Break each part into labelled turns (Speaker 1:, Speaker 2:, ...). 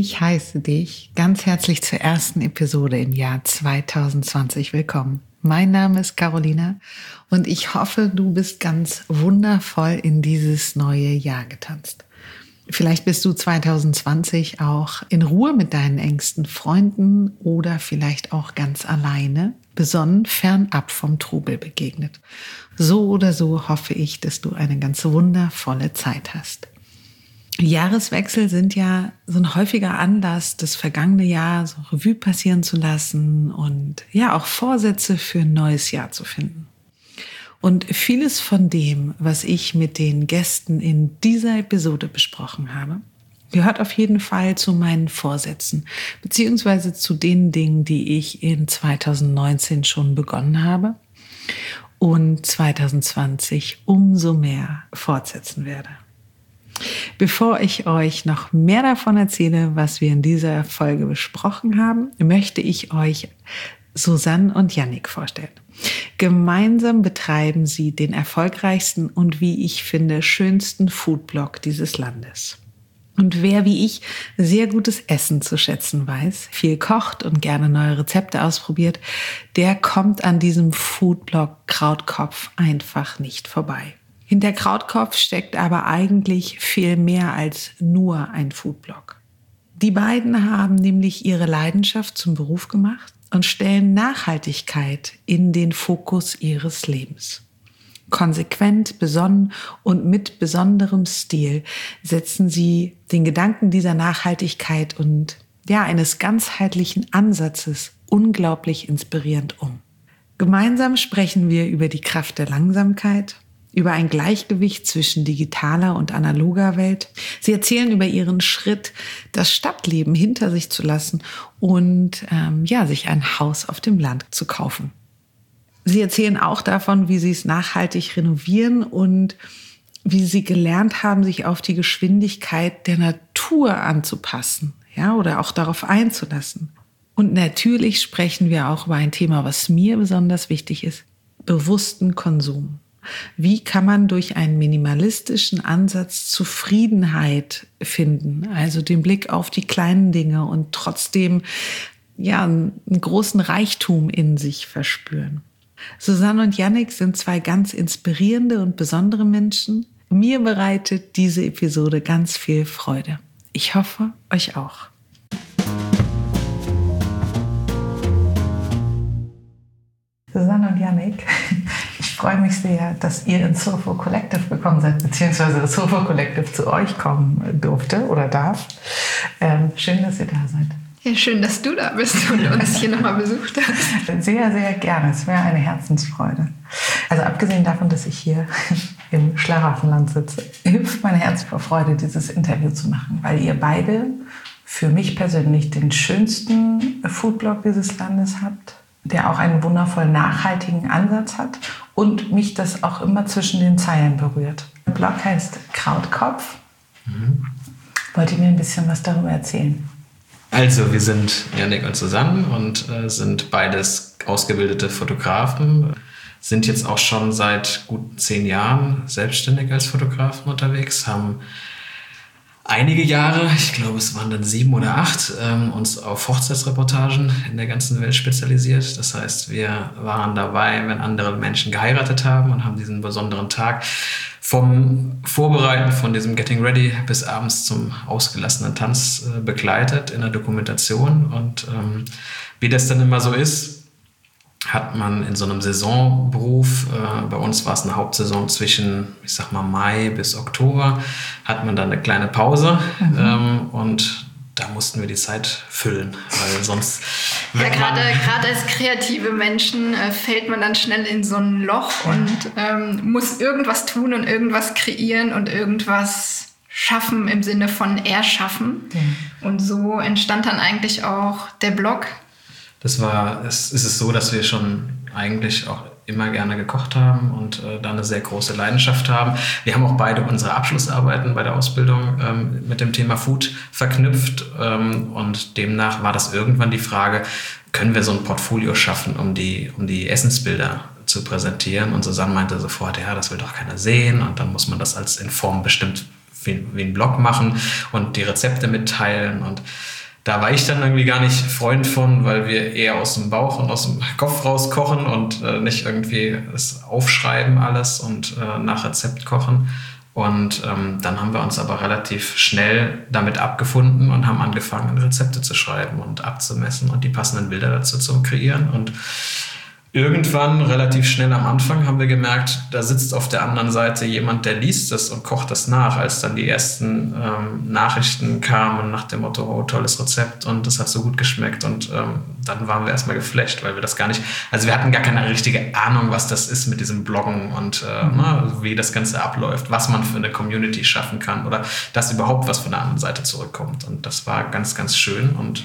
Speaker 1: Ich heiße dich ganz herzlich zur ersten Episode im Jahr 2020 willkommen. Mein Name ist Carolina und ich hoffe, du bist ganz wundervoll in dieses neue Jahr getanzt. Vielleicht bist du 2020 auch in Ruhe mit deinen engsten Freunden oder vielleicht auch ganz alleine, besonnen fernab vom Trubel begegnet. So oder so hoffe ich, dass du eine ganz wundervolle Zeit hast. Jahreswechsel sind ja so ein häufiger Anlass, das vergangene Jahr so Revue passieren zu lassen und ja auch Vorsätze für ein neues Jahr zu finden. Und vieles von dem, was ich mit den Gästen in dieser Episode besprochen habe, gehört auf jeden Fall zu meinen Vorsätzen, beziehungsweise zu den Dingen, die ich in 2019 schon begonnen habe und 2020 umso mehr fortsetzen werde. Bevor ich euch noch mehr davon erzähle, was wir in dieser Folge besprochen haben, möchte ich euch Susanne und Yannick vorstellen. Gemeinsam betreiben sie den erfolgreichsten und, wie ich finde, schönsten Foodblog dieses Landes. Und wer wie ich sehr gutes Essen zu schätzen weiß, viel kocht und gerne neue Rezepte ausprobiert, der kommt an diesem Foodblog Krautkopf einfach nicht vorbei. Hinter Krautkopf steckt aber eigentlich viel mehr als nur ein Foodblog. Die beiden haben nämlich ihre Leidenschaft zum Beruf gemacht und stellen Nachhaltigkeit in den Fokus ihres Lebens. Konsequent, besonnen und mit besonderem Stil setzen sie den Gedanken dieser Nachhaltigkeit und eines ganzheitlichen Ansatzes unglaublich inspirierend um. Gemeinsam sprechen wir über die Kraft der Langsamkeit, über ein Gleichgewicht zwischen digitaler und analoger Welt. Sie erzählen über ihren Schritt, das Stadtleben hinter sich zu lassen und sich ein Haus auf dem Land zu kaufen. Sie erzählen auch davon, wie sie es nachhaltig renovieren und wie sie gelernt haben, sich auf die Geschwindigkeit der Natur anzupassen, oder auch darauf einzulassen. Und natürlich sprechen wir auch über ein Thema, was mir besonders wichtig ist: bewussten Konsum. Wie kann man durch einen minimalistischen Ansatz Zufriedenheit finden, also den Blick auf die kleinen Dinge und trotzdem einen großen Reichtum in sich verspüren? Susanne und Yannick sind zwei ganz inspirierende und besondere Menschen. Mir bereitet diese Episode ganz viel Freude. Ich hoffe, euch auch. Susanne und Yannick, ich freue mich sehr, dass ihr ins Soulful Collective gekommen seid, beziehungsweise das Soulful Collective zu euch kommen durfte oder darf. Schön, dass ihr da seid.
Speaker 2: Ja, schön, dass du da bist und uns hier nochmal besucht hast.
Speaker 1: Sehr, sehr gerne. Es wäre eine Herzensfreude. Also abgesehen davon, dass ich hier im Schlaraffenland sitze, hüpft mein Herz vor Freude, dieses Interview zu machen, weil ihr beide für mich persönlich den schönsten Foodblog dieses Landes habt, der auch einen wundervoll nachhaltigen Ansatz hat und mich das auch immer zwischen den Zeilen berührt. Der Blog heißt Krautkopf. Wollt ihr mir ein bisschen was darüber erzählen?
Speaker 3: Also, wir sind Yannick und Susanne und sind beides ausgebildete Fotografen, sind jetzt auch schon seit gut 10 Jahren selbstständig als Fotografen unterwegs, haben einige Jahre, ich glaube es waren dann 7 oder 8, uns auf Hochzeitsreportagen in der ganzen Welt spezialisiert. Das heißt, wir waren dabei, wenn andere Menschen geheiratet haben und haben diesen besonderen Tag vom Vorbereiten von diesem Getting Ready bis abends zum ausgelassenen Tanz begleitet in der Dokumentation. Und wie das dann immer so ist, hat man in so einem Saisonberuf, bei uns war es eine Hauptsaison zwischen, Mai bis Oktober, hat man dann eine kleine Pause und da mussten wir die Zeit füllen, weil sonst...
Speaker 2: Ja, gerade als kreative Menschen fällt man dann schnell in so ein Loch und muss irgendwas tun und irgendwas kreieren und irgendwas schaffen im Sinne von erschaffen. Und so entstand dann eigentlich auch der Blog.
Speaker 3: Es ist so, dass wir schon eigentlich auch immer gerne gekocht haben und da eine sehr große Leidenschaft haben. Wir haben auch beide unsere Abschlussarbeiten bei der Ausbildung mit dem Thema Food verknüpft und demnach war das irgendwann die Frage, können wir so ein Portfolio schaffen, um die Essensbilder zu präsentieren? Und Susanne meinte sofort, ja, das will doch keiner sehen und dann muss man das als in Form bestimmt wie ein Blog machen und die Rezepte mitteilen und Da war ich dann irgendwie gar nicht Freund von, weil wir eher aus dem Bauch und aus dem Kopf raus kochen und nicht irgendwie es aufschreiben alles und nach Rezept kochen. Und dann haben wir uns aber relativ schnell damit abgefunden und haben angefangen, Rezepte zu schreiben und abzumessen und die passenden Bilder dazu zu kreieren. Und irgendwann, relativ schnell am Anfang, haben wir gemerkt, da sitzt auf der anderen Seite jemand, der liest das und kocht das nach, als dann die ersten Nachrichten kamen nach dem Motto, oh, tolles Rezept und das hat so gut geschmeckt. Und dann waren wir erstmal geflasht, weil wir das gar nicht, also wir hatten gar keine richtige Ahnung, was das ist mit diesem Bloggen und wie das Ganze abläuft, was man für eine Community schaffen kann oder dass überhaupt was von der anderen Seite zurückkommt. Und das war ganz, ganz schön und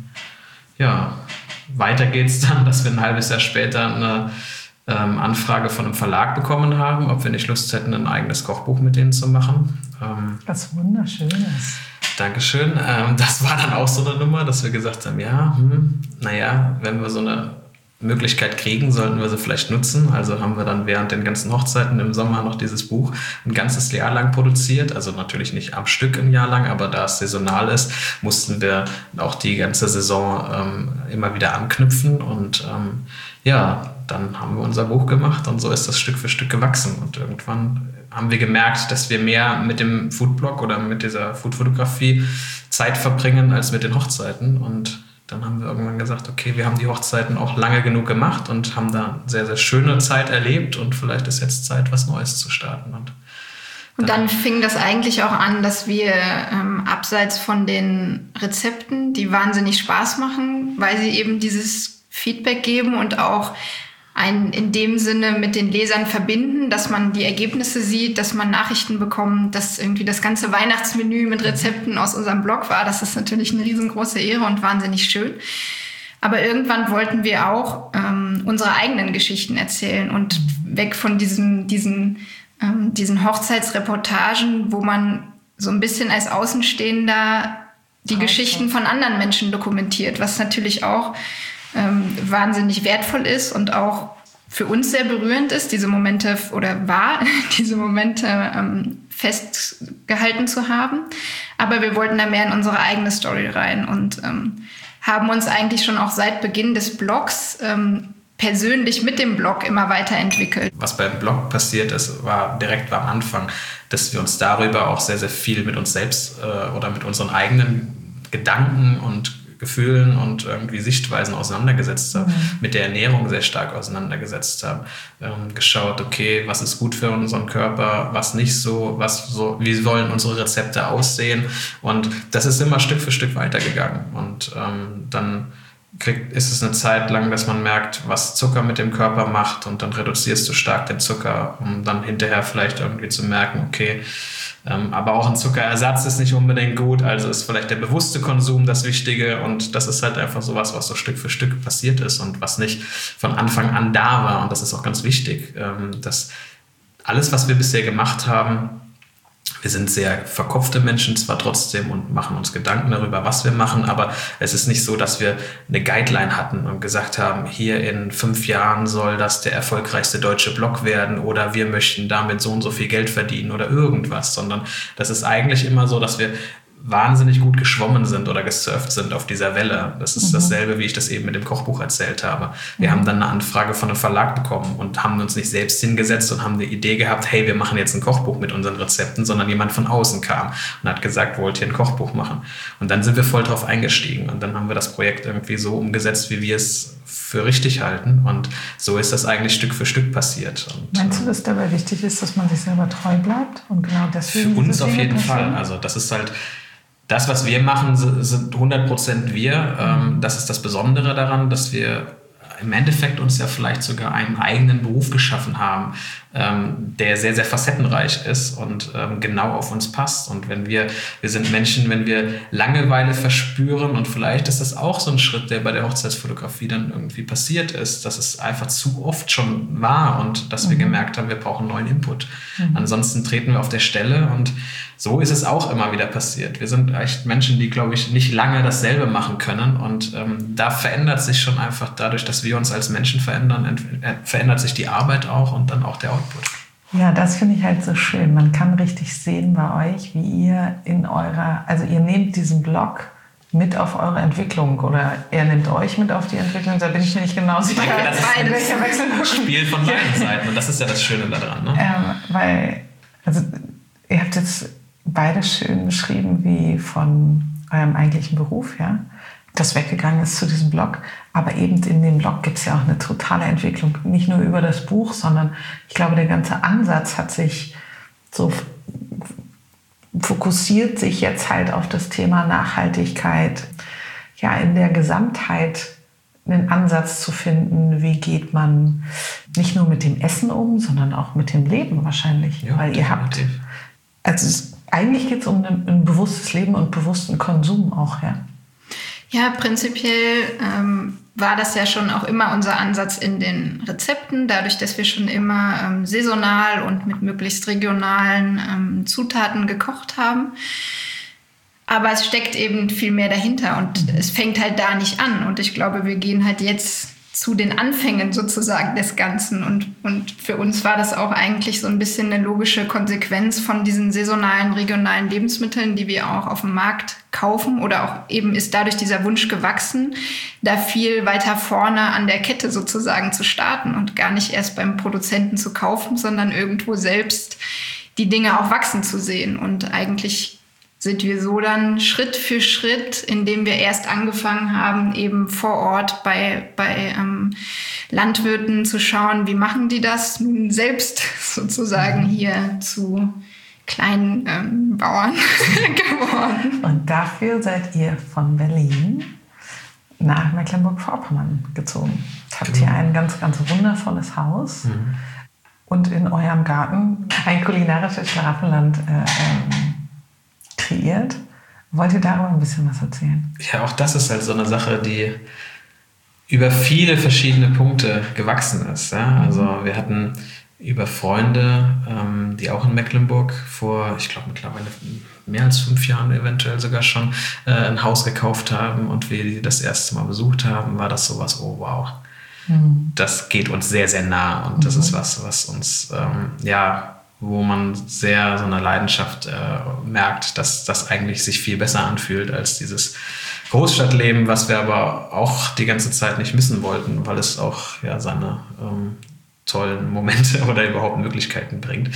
Speaker 3: weiter geht's dann, dass wir ein halbes Jahr später eine Anfrage von einem Verlag bekommen haben, ob wir nicht Lust hätten, ein eigenes Kochbuch mit denen zu machen.
Speaker 1: Was Wunderschönes.
Speaker 3: Dankeschön. Das war dann auch so eine Nummer, dass wir gesagt haben, wenn wir so eine Möglichkeit kriegen, sollten wir sie vielleicht nutzen. Also haben wir dann während den ganzen Hochzeiten im Sommer noch dieses Buch ein ganzes Jahr lang produziert. Also natürlich nicht am Stück ein Jahr lang, aber da es saisonal ist, mussten wir auch die ganze Saison immer wieder anknüpfen. Und dann haben wir unser Buch gemacht und so ist das Stück für Stück gewachsen. Und irgendwann haben wir gemerkt, dass wir mehr mit dem Foodblog oder mit dieser Foodfotografie Zeit verbringen als mit den Hochzeiten. Und dann haben wir irgendwann gesagt, okay, wir haben die Hochzeiten auch lange genug gemacht und haben da eine sehr, sehr schöne Zeit erlebt und vielleicht ist jetzt Zeit, was Neues zu starten.
Speaker 2: Und dann fing das eigentlich auch an, dass wir abseits von den Rezepten, die wahnsinnig Spaß machen, weil sie eben dieses Feedback geben und auch einen in dem Sinne mit den Lesern verbinden, dass man die Ergebnisse sieht, dass man Nachrichten bekommt, dass irgendwie das ganze Weihnachtsmenü mit Rezepten aus unserem Blog war. Das ist natürlich eine riesengroße Ehre und wahnsinnig schön. Aber irgendwann wollten wir auch unsere eigenen Geschichten erzählen und weg von diesen Hochzeitsreportagen, wo man so ein bisschen als Außenstehender die Geschichten von anderen Menschen dokumentiert, was natürlich auch wahnsinnig wertvoll ist und auch für uns sehr berührend ist, diese Momente festgehalten zu haben. Aber wir wollten da mehr in unsere eigene Story rein und haben uns eigentlich schon auch seit Beginn des Blogs persönlich mit dem Blog immer weiterentwickelt.
Speaker 3: Was beim Blog passiert ist, war direkt am Anfang, dass wir uns darüber auch sehr, sehr viel mit uns selbst oder mit unseren eigenen Gedanken und Gefühlen und irgendwie Sichtweisen auseinandergesetzt haben, mit der Ernährung sehr stark auseinandergesetzt haben, geschaut, okay, was ist gut für unseren Körper, was nicht so, wie wollen unsere Rezepte aussehen und das ist immer Stück für Stück weitergegangen und dann ist es eine Zeit lang, dass man merkt, was Zucker mit dem Körper macht und dann reduzierst du stark den Zucker, um dann hinterher vielleicht irgendwie zu merken, okay, aber auch ein Zuckerersatz ist nicht unbedingt gut, also ist vielleicht der bewusste Konsum das Wichtige und das ist halt einfach sowas, was so Stück für Stück passiert ist und was nicht von Anfang an da war und das ist auch ganz wichtig, dass alles, was wir bisher gemacht haben, wir sind sehr verkopfte Menschen zwar trotzdem und machen uns Gedanken darüber, was wir machen, aber es ist nicht so, dass wir eine Guideline hatten und gesagt haben, hier in 5 Jahren soll das der erfolgreichste deutsche Blog werden oder wir möchten damit so und so viel Geld verdienen oder irgendwas, sondern das ist eigentlich immer so, dass wir wahnsinnig gut geschwommen sind oder gesurft sind auf dieser Welle. Das ist dasselbe, wie ich das eben mit dem Kochbuch erzählt habe. Wir haben dann eine Anfrage von einem Verlag bekommen und haben uns nicht selbst hingesetzt und haben eine Idee gehabt, hey, wir machen jetzt ein Kochbuch mit unseren Rezepten, sondern jemand von außen kam und hat gesagt, wollt ihr ein Kochbuch machen? Und dann sind wir voll drauf eingestiegen und dann haben wir das Projekt irgendwie so umgesetzt, wie wir es für richtig halten und so ist das eigentlich Stück für Stück passiert. Und,
Speaker 1: meinst du, dass dabei wichtig ist, dass man sich selber treu bleibt und genau deswegen?
Speaker 3: Für uns auf jeden Fall. Also das ist halt das, was wir machen, sind 100% wir. Das ist das Besondere daran, dass wir im Endeffekt uns ja vielleicht sogar einen eigenen Beruf geschaffen haben, der sehr, sehr facettenreich ist und genau auf uns passt. Und wir sind Menschen, wenn wir Langeweile verspüren und vielleicht ist das auch so ein Schritt, der bei der Hochzeitsfotografie dann irgendwie passiert ist, dass es einfach zu oft schon war und dass wir gemerkt haben, wir brauchen neuen Input. Ansonsten treten wir auf der Stelle und so ist es auch immer wieder passiert. Wir sind echt Menschen, die, glaube ich, nicht lange dasselbe machen können und da verändert sich schon einfach dadurch, dass wir uns als Menschen verändern, verändert sich die Arbeit auch und dann auch der Output.
Speaker 1: Ja, das finde ich halt so schön. Man kann richtig sehen bei euch, wie ihr ihr nehmt diesen Blog mit auf eure Entwicklung oder er nimmt euch mit auf die Entwicklung? Da bin ich mir nicht genau sicher.
Speaker 3: Das ist ein Spiel von beiden Seiten und das ist ja das Schöne daran. Ne?
Speaker 1: Weil, also ihr habt jetzt beide schön beschrieben, wie von eurem eigentlichen Beruf, ja, das weggegangen ist zu diesem Blog. Aber eben in dem Blog gibt es ja auch eine totale Entwicklung. Nicht nur über das Buch, sondern ich glaube, der ganze Ansatz hat sich so fokussiert sich jetzt halt auf das Thema Nachhaltigkeit. Ja, in der Gesamtheit einen Ansatz zu finden, wie geht man nicht nur mit dem Essen um, sondern auch mit dem Leben wahrscheinlich.
Speaker 3: Ja,
Speaker 1: weil ihr habt, also eigentlich geht es um ein bewusstes Leben und bewussten Konsum auch, ja.
Speaker 2: Ja, prinzipiell war das ja schon auch immer unser Ansatz in den Rezepten, dadurch, dass wir schon immer saisonal und mit möglichst regionalen Zutaten gekocht haben. Aber es steckt eben viel mehr dahinter und es fängt halt da nicht an. Und ich glaube, wir gehen halt jetzt zu den Anfängen sozusagen des Ganzen. Und für uns war das auch eigentlich so ein bisschen eine logische Konsequenz von diesen saisonalen, regionalen Lebensmitteln, die wir auch auf dem Markt kaufen. Oder auch eben ist dadurch dieser Wunsch gewachsen, da viel weiter vorne an der Kette sozusagen zu starten und gar nicht erst beim Produzenten zu kaufen, sondern irgendwo selbst die Dinge auch wachsen zu sehen. Und eigentlich sind wir so dann Schritt für Schritt, indem wir erst angefangen haben, eben vor Ort bei Landwirten zu schauen, wie machen die das nun selbst sozusagen hier zu kleinen Bauern geworden.
Speaker 1: Und dafür seid ihr von Berlin nach Mecklenburg-Vorpommern gezogen. Habt hier ein ganz, ganz wundervolles Haus und in eurem Garten ein kulinarisches Schlaraffenland kreiert. Wollt ihr darüber ein bisschen was erzählen?
Speaker 3: Ja, auch das ist halt so eine Sache, die über viele verschiedene Punkte gewachsen ist. Ja? Also wir hatten über Freunde, die auch in Mecklenburg vor, ich glaube mittlerweile mehr als 5 Jahren eventuell sogar schon, ein Haus gekauft haben und wir die das erste Mal besucht haben, war das sowas, oh wow, das geht uns sehr, sehr nah und das ist was uns, wo man sehr so eine Leidenschaft merkt, dass das eigentlich sich viel besser anfühlt als dieses Großstadtleben, was wir aber auch die ganze Zeit nicht missen wollten, weil es auch seine tollen Momente oder überhaupt Möglichkeiten bringt.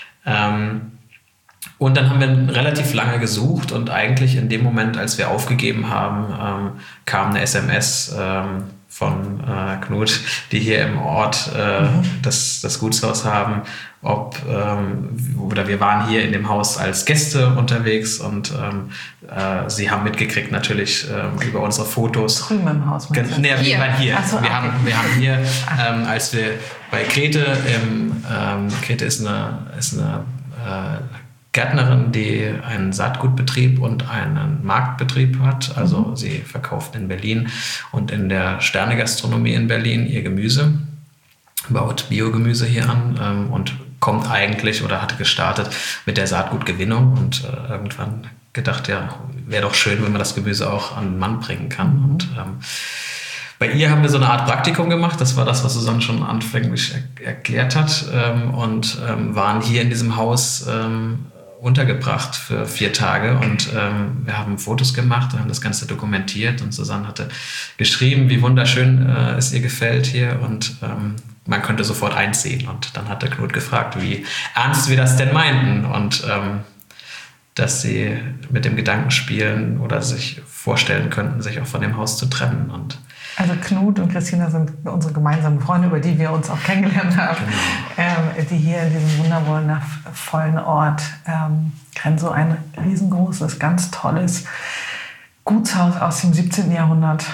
Speaker 3: Und dann haben wir relativ lange gesucht und eigentlich in dem Moment, als wir aufgegeben haben, kam eine SMS von Knut, die hier im Ort das Gutshaus haben, oder wir waren hier in dem Haus als Gäste unterwegs und sie haben mitgekriegt natürlich über unsere Fotos.
Speaker 1: Drüben im Haus.
Speaker 3: Wir waren hier. So, wir haben hier, als wir bei Grete, Grete ist eine Gärtnerin, die einen Saatgutbetrieb und einen Marktbetrieb hat. Also sie verkauft in Berlin und in der Sterne-Gastronomie in Berlin ihr Gemüse, baut Biogemüse hier an und kommt eigentlich oder hatte gestartet mit der Saatgutgewinnung und irgendwann gedacht, ja, wäre doch schön, wenn man das Gemüse auch an den Mann bringen kann. Und bei ihr haben wir so eine Art Praktikum gemacht, das war das, was Susanne schon anfänglich erklärt hat, und waren hier in diesem Haus untergebracht für 4 Tage und wir haben Fotos gemacht, haben das Ganze dokumentiert und Susanne hatte geschrieben, wie wunderschön es ihr gefällt hier und man könnte sofort einziehen. Und dann hat der Knut gefragt, wie ernst wir das denn meinten und dass sie mit dem Gedanken spielen oder sich vorstellen könnten, sich auch von dem Haus zu trennen. Und
Speaker 1: also Knut und Christina sind unsere gemeinsamen Freunde, über die wir uns auch kennengelernt haben, die hier in diesem wundervollen Ort so ein riesengroßes, ganz tolles Gutshaus aus dem 17. Jahrhundert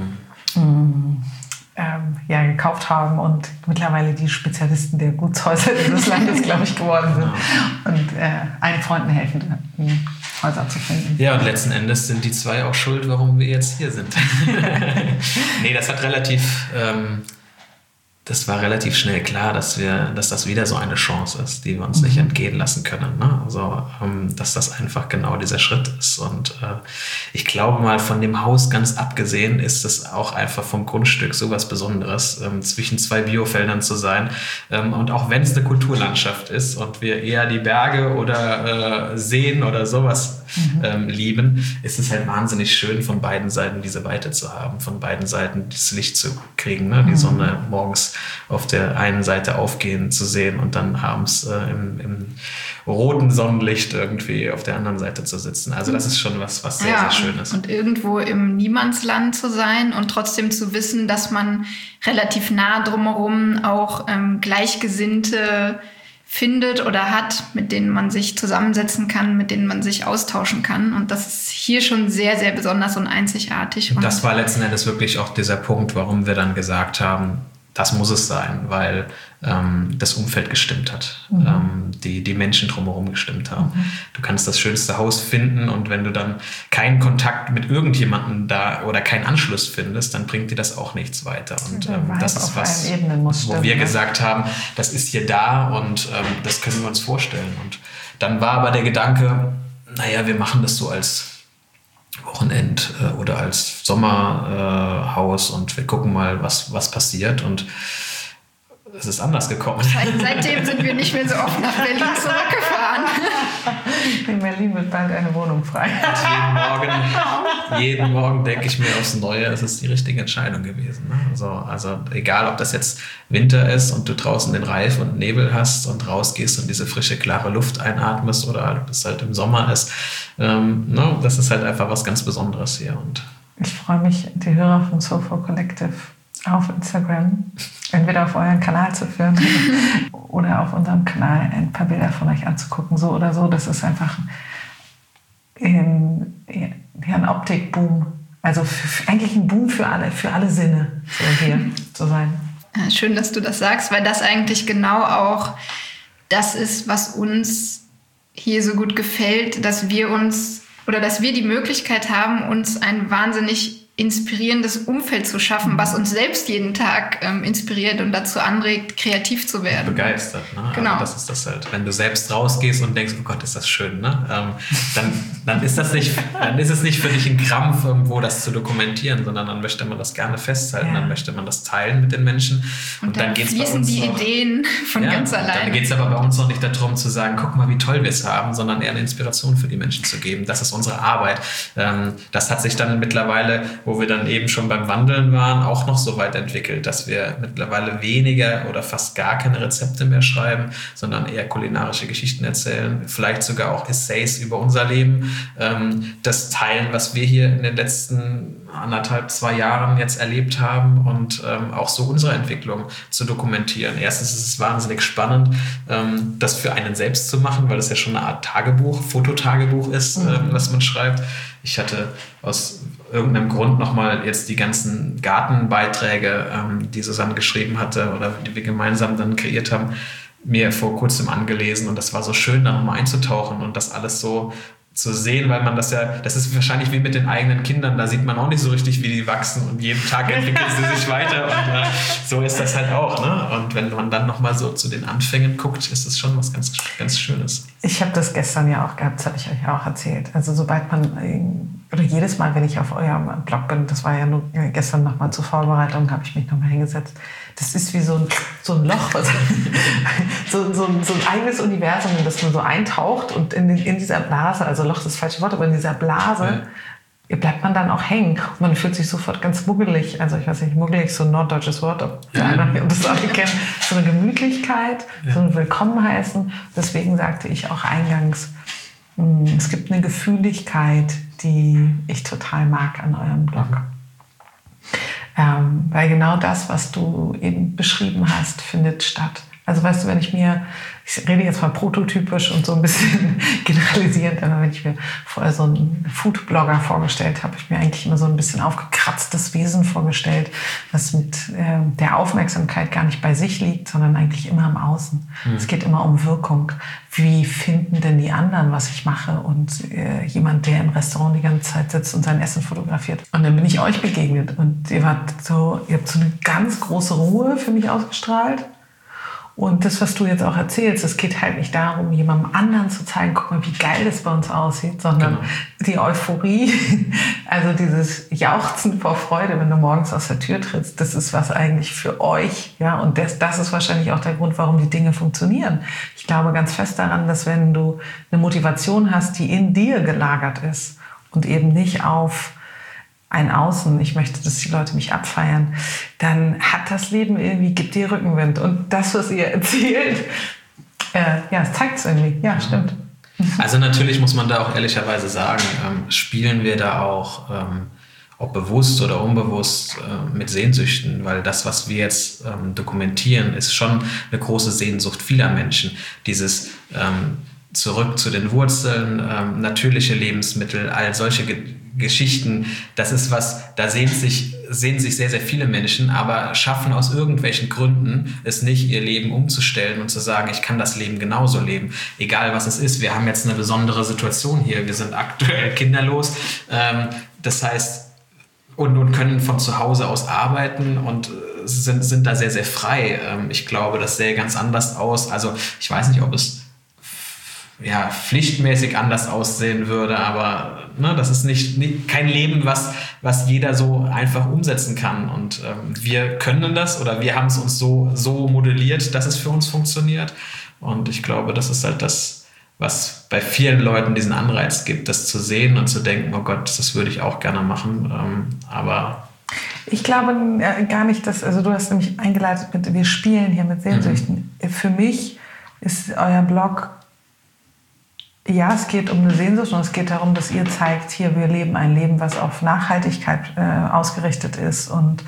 Speaker 1: gekauft haben und mittlerweile die Spezialisten der Gutshäuser dieses Landes, glaube ich, geworden sind und allen Freunden helfen, Häuser zu finden.
Speaker 3: Ja, und letzten Endes sind die 2 auch schuld, warum wir jetzt hier sind. Nee, das hat relativ das war relativ schnell klar, dass das wieder so eine Chance ist, die wir uns nicht entgehen lassen können. Ne? Also, dass das einfach genau dieser Schritt ist. Und ich glaube mal, von dem Haus ganz abgesehen, ist es auch einfach vom Grundstück so was Besonderes, zwischen zwei Biofeldern zu sein. Und auch wenn es eine Kulturlandschaft ist und wir eher die Berge oder Seen oder sowas lieben, ist es halt wahnsinnig schön, von beiden Seiten diese Weite zu haben, von beiden Seiten das Licht zu kriegen, ne? Die Sonne morgens auf der einen Seite aufgehen zu sehen und dann abends im roten Sonnenlicht irgendwie auf der anderen Seite zu sitzen. Also das ist schon was sehr, sehr Schönes.
Speaker 2: Und irgendwo im Niemandsland zu sein und trotzdem zu wissen, dass man relativ nah drumherum auch Gleichgesinnte findet oder hat, mit denen man sich zusammensetzen kann, mit denen man sich austauschen kann. Und das ist hier schon sehr, sehr besonders und einzigartig. Und
Speaker 3: das war letzten Endes wirklich auch dieser Punkt, warum wir dann gesagt haben, das muss es sein, weil das Umfeld gestimmt hat, die Menschen drumherum gestimmt haben. Du kannst das schönste Haus finden und wenn du dann keinen Kontakt mit irgendjemandem da oder keinen Anschluss findest, dann bringt dir das auch nichts weiter. Und das ist was, wo wir gesagt haben, das ist hier da und das können wir uns vorstellen. Und dann war aber der Gedanke, naja, wir machen das so als Wochenend oder als Sommerhaus und wir gucken mal, was passiert und es ist anders gekommen.
Speaker 2: Seitdem sind wir nicht mehr so oft nach Berlin zurückgefahren.
Speaker 1: In Berlin wird bald eine Wohnung frei.
Speaker 3: Und jeden Morgen denke ich mir aufs Neue, es ist die richtige Entscheidung gewesen. Ne? Also egal, ob das jetzt Winter ist und du draußen den Reif und Nebel hast und rausgehst und diese frische, klare Luft einatmest oder ob es halt im Sommer ist. Das ist halt einfach was ganz Besonderes hier. Und
Speaker 1: ich freue mich, die Hörer von Soulful Collective auf Instagram, entweder auf euren Kanal zu führen oder auf unserem Kanal ein paar Bilder von euch anzugucken, so oder so. Das ist einfach ein Optikboom. Also eigentlich ein Boom für alle Sinne, so hier zu sein.
Speaker 2: Schön, dass du das sagst, weil das eigentlich genau auch das ist, was uns hier so gut gefällt, dass wir die Möglichkeit haben, uns ein wahnsinnig inspirierendes Umfeld zu schaffen, was uns selbst jeden Tag inspiriert und dazu anregt, kreativ zu werden.
Speaker 3: Begeistert, ne?
Speaker 2: Genau.
Speaker 3: Also das ist das halt. Wenn du selbst rausgehst und denkst, oh Gott, ist das schön, ne? Dann ist es nicht für dich ein Krampf, irgendwo das zu dokumentieren, sondern dann möchte man das gerne festhalten, dann möchte man das teilen mit den Menschen. Und dann geht's
Speaker 2: fließen die Ideen von ganz alleine.
Speaker 3: Dann geht es aber bei uns noch nicht darum zu sagen, guck mal, wie toll wir es haben, sondern eher eine Inspiration für die Menschen zu geben. Das ist unsere Arbeit. Das hat sich dann mittlerweile, wo wir dann eben schon beim Wandeln waren, auch noch so weit entwickelt, dass wir mittlerweile weniger oder fast gar keine Rezepte mehr schreiben, sondern eher kulinarische Geschichten erzählen, vielleicht sogar auch Essays über unser Leben, das teilen, was wir hier in den letzten 1,5-2 Jahren jetzt erlebt haben und auch so unsere Entwicklung zu dokumentieren. Erstens ist es wahnsinnig spannend, das für einen selbst zu machen, weil das ja schon eine Art Tagebuch, Fototagebuch ist, was man schreibt. Ich hatte aus irgendeinem Grund nochmal jetzt die ganzen Gartenbeiträge, die Susanne geschrieben hatte oder die wir gemeinsam dann kreiert haben, mir vor kurzem angelesen und das war so schön, da nochmal einzutauchen und das alles so zu sehen, weil man das ist wahrscheinlich wie mit den eigenen Kindern, da sieht man auch nicht so richtig, wie die wachsen und jeden Tag entwickeln sie sich weiter und so ist das halt auch, ne? Und wenn man dann nochmal so zu den Anfängen guckt, ist das schon was ganz, ganz Schönes.
Speaker 1: Ich habe das gestern ja auch gehabt, das habe ich euch auch erzählt. Also sobald man, oder jedes Mal, wenn ich auf eurem Blog bin, das war ja nur gestern nochmal zur Vorbereitung, habe ich mich nochmal hingesetzt, das ist wie so ein Loch, also so ein eigenes Universum, in das man so eintaucht und in dieser Blase, also Loch ist das falsche Wort, aber in dieser Blase bleibt man dann auch hängen. Man fühlt sich sofort ganz muggelig, also ich weiß nicht, muggelig ist so ein norddeutsches Wort, ob der einer das alle kennt, so eine Gemütlichkeit, so ein Willkommenheißen. Deswegen sagte ich auch eingangs, es gibt eine Gefühligkeit, die ich total mag an eurem Blog. Weil genau das, was du eben beschrieben hast, findet statt. Also weißt du, ich rede jetzt mal prototypisch und so ein bisschen generalisierend, aber wenn ich mir vorher so einen Foodblogger vorgestellt habe, ich mir eigentlich immer so ein bisschen aufgekratztes Wesen vorgestellt, was mit der Aufmerksamkeit gar nicht bei sich liegt, sondern eigentlich immer im Außen. Es geht immer um Wirkung. Wie finden denn die anderen, was ich mache? Und jemand, der im Restaurant die ganze Zeit sitzt und sein Essen fotografiert. Und dann bin ich euch begegnet und ihr habt so eine ganz große Ruhe für mich ausgestrahlt. Und das, was du jetzt auch erzählst, es geht halt nicht darum, jemandem anderen zu zeigen, guck mal, wie geil das bei uns aussieht, sondern die Euphorie, also dieses Jauchzen vor Freude, wenn du morgens aus der Tür trittst, das ist was eigentlich für euch. Ja, und das ist wahrscheinlich auch der Grund, warum die Dinge funktionieren. Ich glaube ganz fest daran, dass wenn du eine Motivation hast, die in dir gelagert ist und eben nicht auf ein Außen, ich möchte, dass die Leute mich abfeiern, dann hat das Leben irgendwie, gibt dir Rückenwind. Und das, was ihr erzählt, es zeigt es irgendwie. Ja, stimmt.
Speaker 3: Also natürlich muss man da auch ehrlicherweise sagen, spielen wir da auch, ob bewusst oder unbewusst, mit Sehnsüchten, weil das, was wir jetzt dokumentieren, ist schon eine große Sehnsucht vieler Menschen. Dieses zurück zu den Wurzeln, natürliche Lebensmittel, all solche Geschichten, das ist was, da sehen sich sehr, sehr viele Menschen, aber schaffen aus irgendwelchen Gründen es nicht, ihr Leben umzustellen und zu sagen, ich kann das Leben genauso leben, egal was es ist. Wir haben jetzt eine besondere Situation hier, wir sind aktuell kinderlos, das heißt, und können von zu Hause aus arbeiten und sind da sehr, sehr frei. Ich glaube, das sähe ganz anders aus. Also ich weiß nicht, ob es pflichtmäßig anders aussehen würde, aber das ist kein Leben, was jeder so einfach umsetzen kann. Und wir können das oder wir haben es uns so modelliert, dass es für uns funktioniert. Und ich glaube, das ist halt das, was bei vielen Leuten diesen Anreiz gibt, das zu sehen und zu denken, oh Gott, das würde ich auch gerne machen. Aber
Speaker 1: ich glaube gar nicht, also du hast nämlich eingeleitet mit, wir spielen hier mit Sehnsüchten. Für mich ist euer Blog, ja, es geht um eine Sehnsucht und es geht darum, dass ihr zeigt, hier, wir leben ein Leben, was auf Nachhaltigkeit ausgerichtet ist und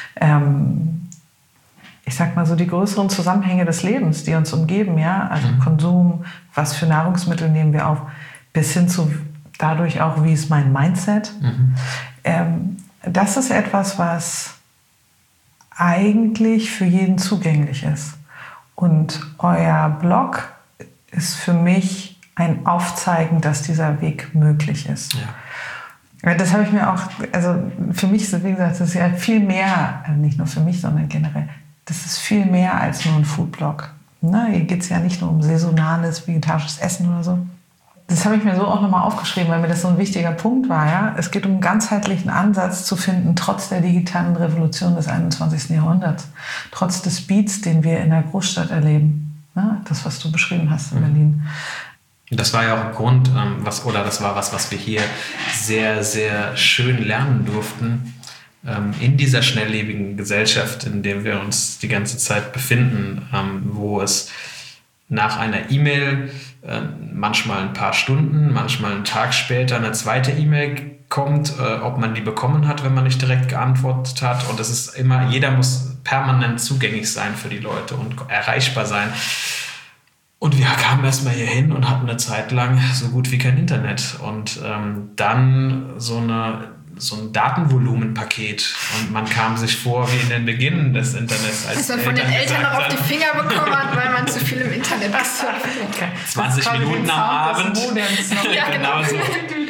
Speaker 1: ich sag mal so die größeren Zusammenhänge des Lebens, die uns umgeben, ja, also Konsum, was für Nahrungsmittel nehmen wir auf, bis hin zu dadurch auch, wie ist mein Mindset. Das ist etwas, was eigentlich für jeden zugänglich ist. Und euer Blog ist für mich ein Aufzeigen, dass dieser Weg möglich ist. Ja. Das habe ich mir auch, also für mich ist das, wie gesagt, das ist ja viel mehr, nicht nur für mich, sondern generell, das ist viel mehr als nur ein Foodblog. Hier geht es ja nicht nur um saisonales, vegetarisches Essen oder so. Das habe ich mir so auch nochmal aufgeschrieben, weil mir das so ein wichtiger Punkt war. Ja? Es geht um einen ganzheitlichen Ansatz zu finden, trotz der digitalen Revolution des 21. Jahrhunderts, trotz des Beats, den wir in der Großstadt erleben. Ja? Das, was du beschrieben hast in Berlin.
Speaker 3: Das war ja auch ein Grund, was wir hier sehr, sehr schön lernen durften, in dieser schnelllebigen Gesellschaft, in der wir uns die ganze Zeit befinden, wo es nach einer E-Mail manchmal ein paar Stunden, manchmal einen Tag später eine zweite E-Mail kommt, ob man die bekommen hat, wenn man nicht direkt geantwortet hat. Und das ist immer, jeder muss permanent zugänglich sein für die Leute und erreichbar sein. Und wir kamen erstmal hier hin und hatten eine Zeit lang so gut wie kein Internet. Und dann so ein Datenvolumenpaket. Und man kam sich vor wie in den Beginnen des Internets.
Speaker 2: Als man von den Eltern noch auf die Finger bekommen hat, weil man zu viel im Internet surft.
Speaker 3: 20 Minuten am Abend.
Speaker 2: Ja, genau.
Speaker 3: So.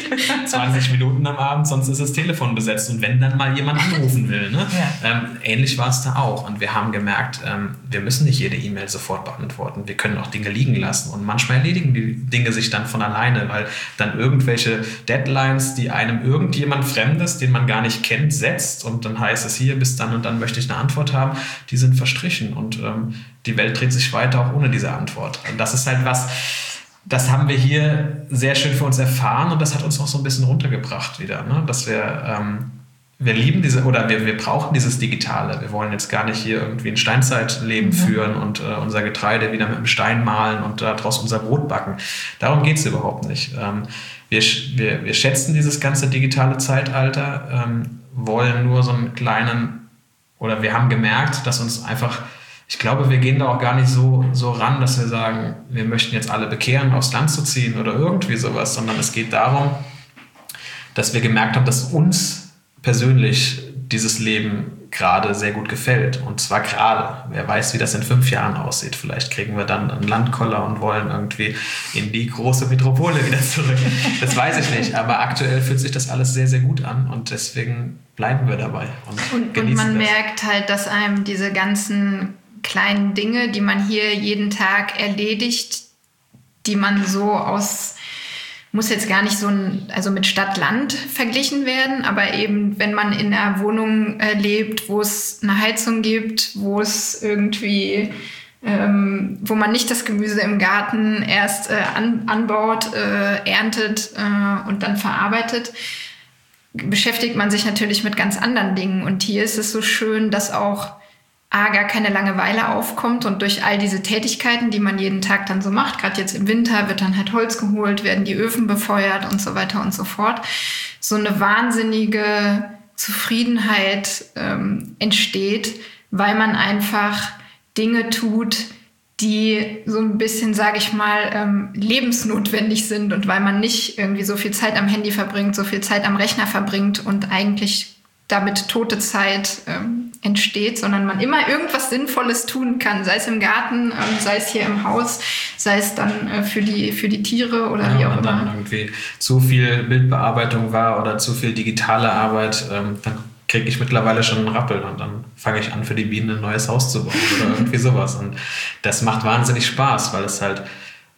Speaker 3: 20 Minuten am Abend, sonst ist das Telefon besetzt. Und wenn dann mal jemand anrufen will. Ne? Ja. Ähnlich war es da auch. Und wir haben gemerkt, wir müssen nicht jede E-Mail sofort beantworten. Wir können auch Dinge liegen lassen. Und manchmal erledigen die Dinge sich dann von alleine, weil dann irgendwelche Deadlines, die einem irgendjemand Fremdes, den man gar nicht kennt, setzt. Und dann heißt es hier, bis dann und dann möchte ich eine Antwort haben. Die sind verstrichen. Und die Welt dreht sich weiter auch ohne diese Antwort. Und das ist halt was, das haben wir hier sehr schön für uns erfahren und das hat uns auch so ein bisschen runtergebracht wieder, ne? Dass wir lieben wir brauchen dieses Digitale. Wir wollen jetzt gar nicht hier irgendwie ein Steinzeitleben führen und unser Getreide wieder mit einem Stein mahlen und daraus unser Brot backen. Darum geht es überhaupt nicht. Wir schätzen dieses ganze digitale Zeitalter, wollen nur so einen kleinen, oder wir haben gemerkt, dass uns einfach ich glaube, wir gehen da auch gar nicht so ran, dass wir sagen, wir möchten jetzt alle bekehren, aufs Land zu ziehen oder irgendwie sowas, sondern es geht darum, dass wir gemerkt haben, dass uns persönlich dieses Leben gerade sehr gut gefällt. Und zwar gerade. Wer weiß, wie das in 5 Jahren aussieht. Vielleicht kriegen wir dann einen Landkoller und wollen irgendwie in die große Metropole wieder zurück. Das weiß ich nicht. Aber aktuell fühlt sich das alles sehr, sehr gut an. Und deswegen bleiben wir dabei.
Speaker 2: Und man merkt halt, dass einem diese ganzen kleinen Dinge, die man hier jeden Tag erledigt, die man so muss jetzt gar nicht also mit Stadt-Land verglichen werden, aber eben, wenn man in einer Wohnung lebt, wo es eine Heizung gibt, wo es irgendwie, wo man nicht das Gemüse im Garten erst anbaut, erntet und dann verarbeitet, beschäftigt man sich natürlich mit ganz anderen Dingen. Und hier ist es so schön, dass auch gar keine Langeweile aufkommt und durch all diese Tätigkeiten, die man jeden Tag dann so macht, gerade jetzt im Winter wird dann halt Holz geholt, werden die Öfen befeuert und so weiter und so fort, so eine wahnsinnige Zufriedenheit entsteht, weil man einfach Dinge tut, die so ein bisschen, sage ich mal, lebensnotwendig sind und weil man nicht irgendwie so viel Zeit am Handy verbringt, so viel Zeit am Rechner verbringt und eigentlich damit tote Zeit entsteht, sondern man immer irgendwas Sinnvolles tun kann, sei es im Garten, sei es hier im Haus, sei es dann für die Tiere oder wie auch immer.
Speaker 3: Wenn dann irgendwie zu viel Bildbearbeitung war oder zu viel digitale Arbeit, dann kriege ich mittlerweile schon einen Rappel und dann fange ich an, für die Bienen ein neues Haus zu bauen oder irgendwie sowas. Und das macht wahnsinnig Spaß, weil es halt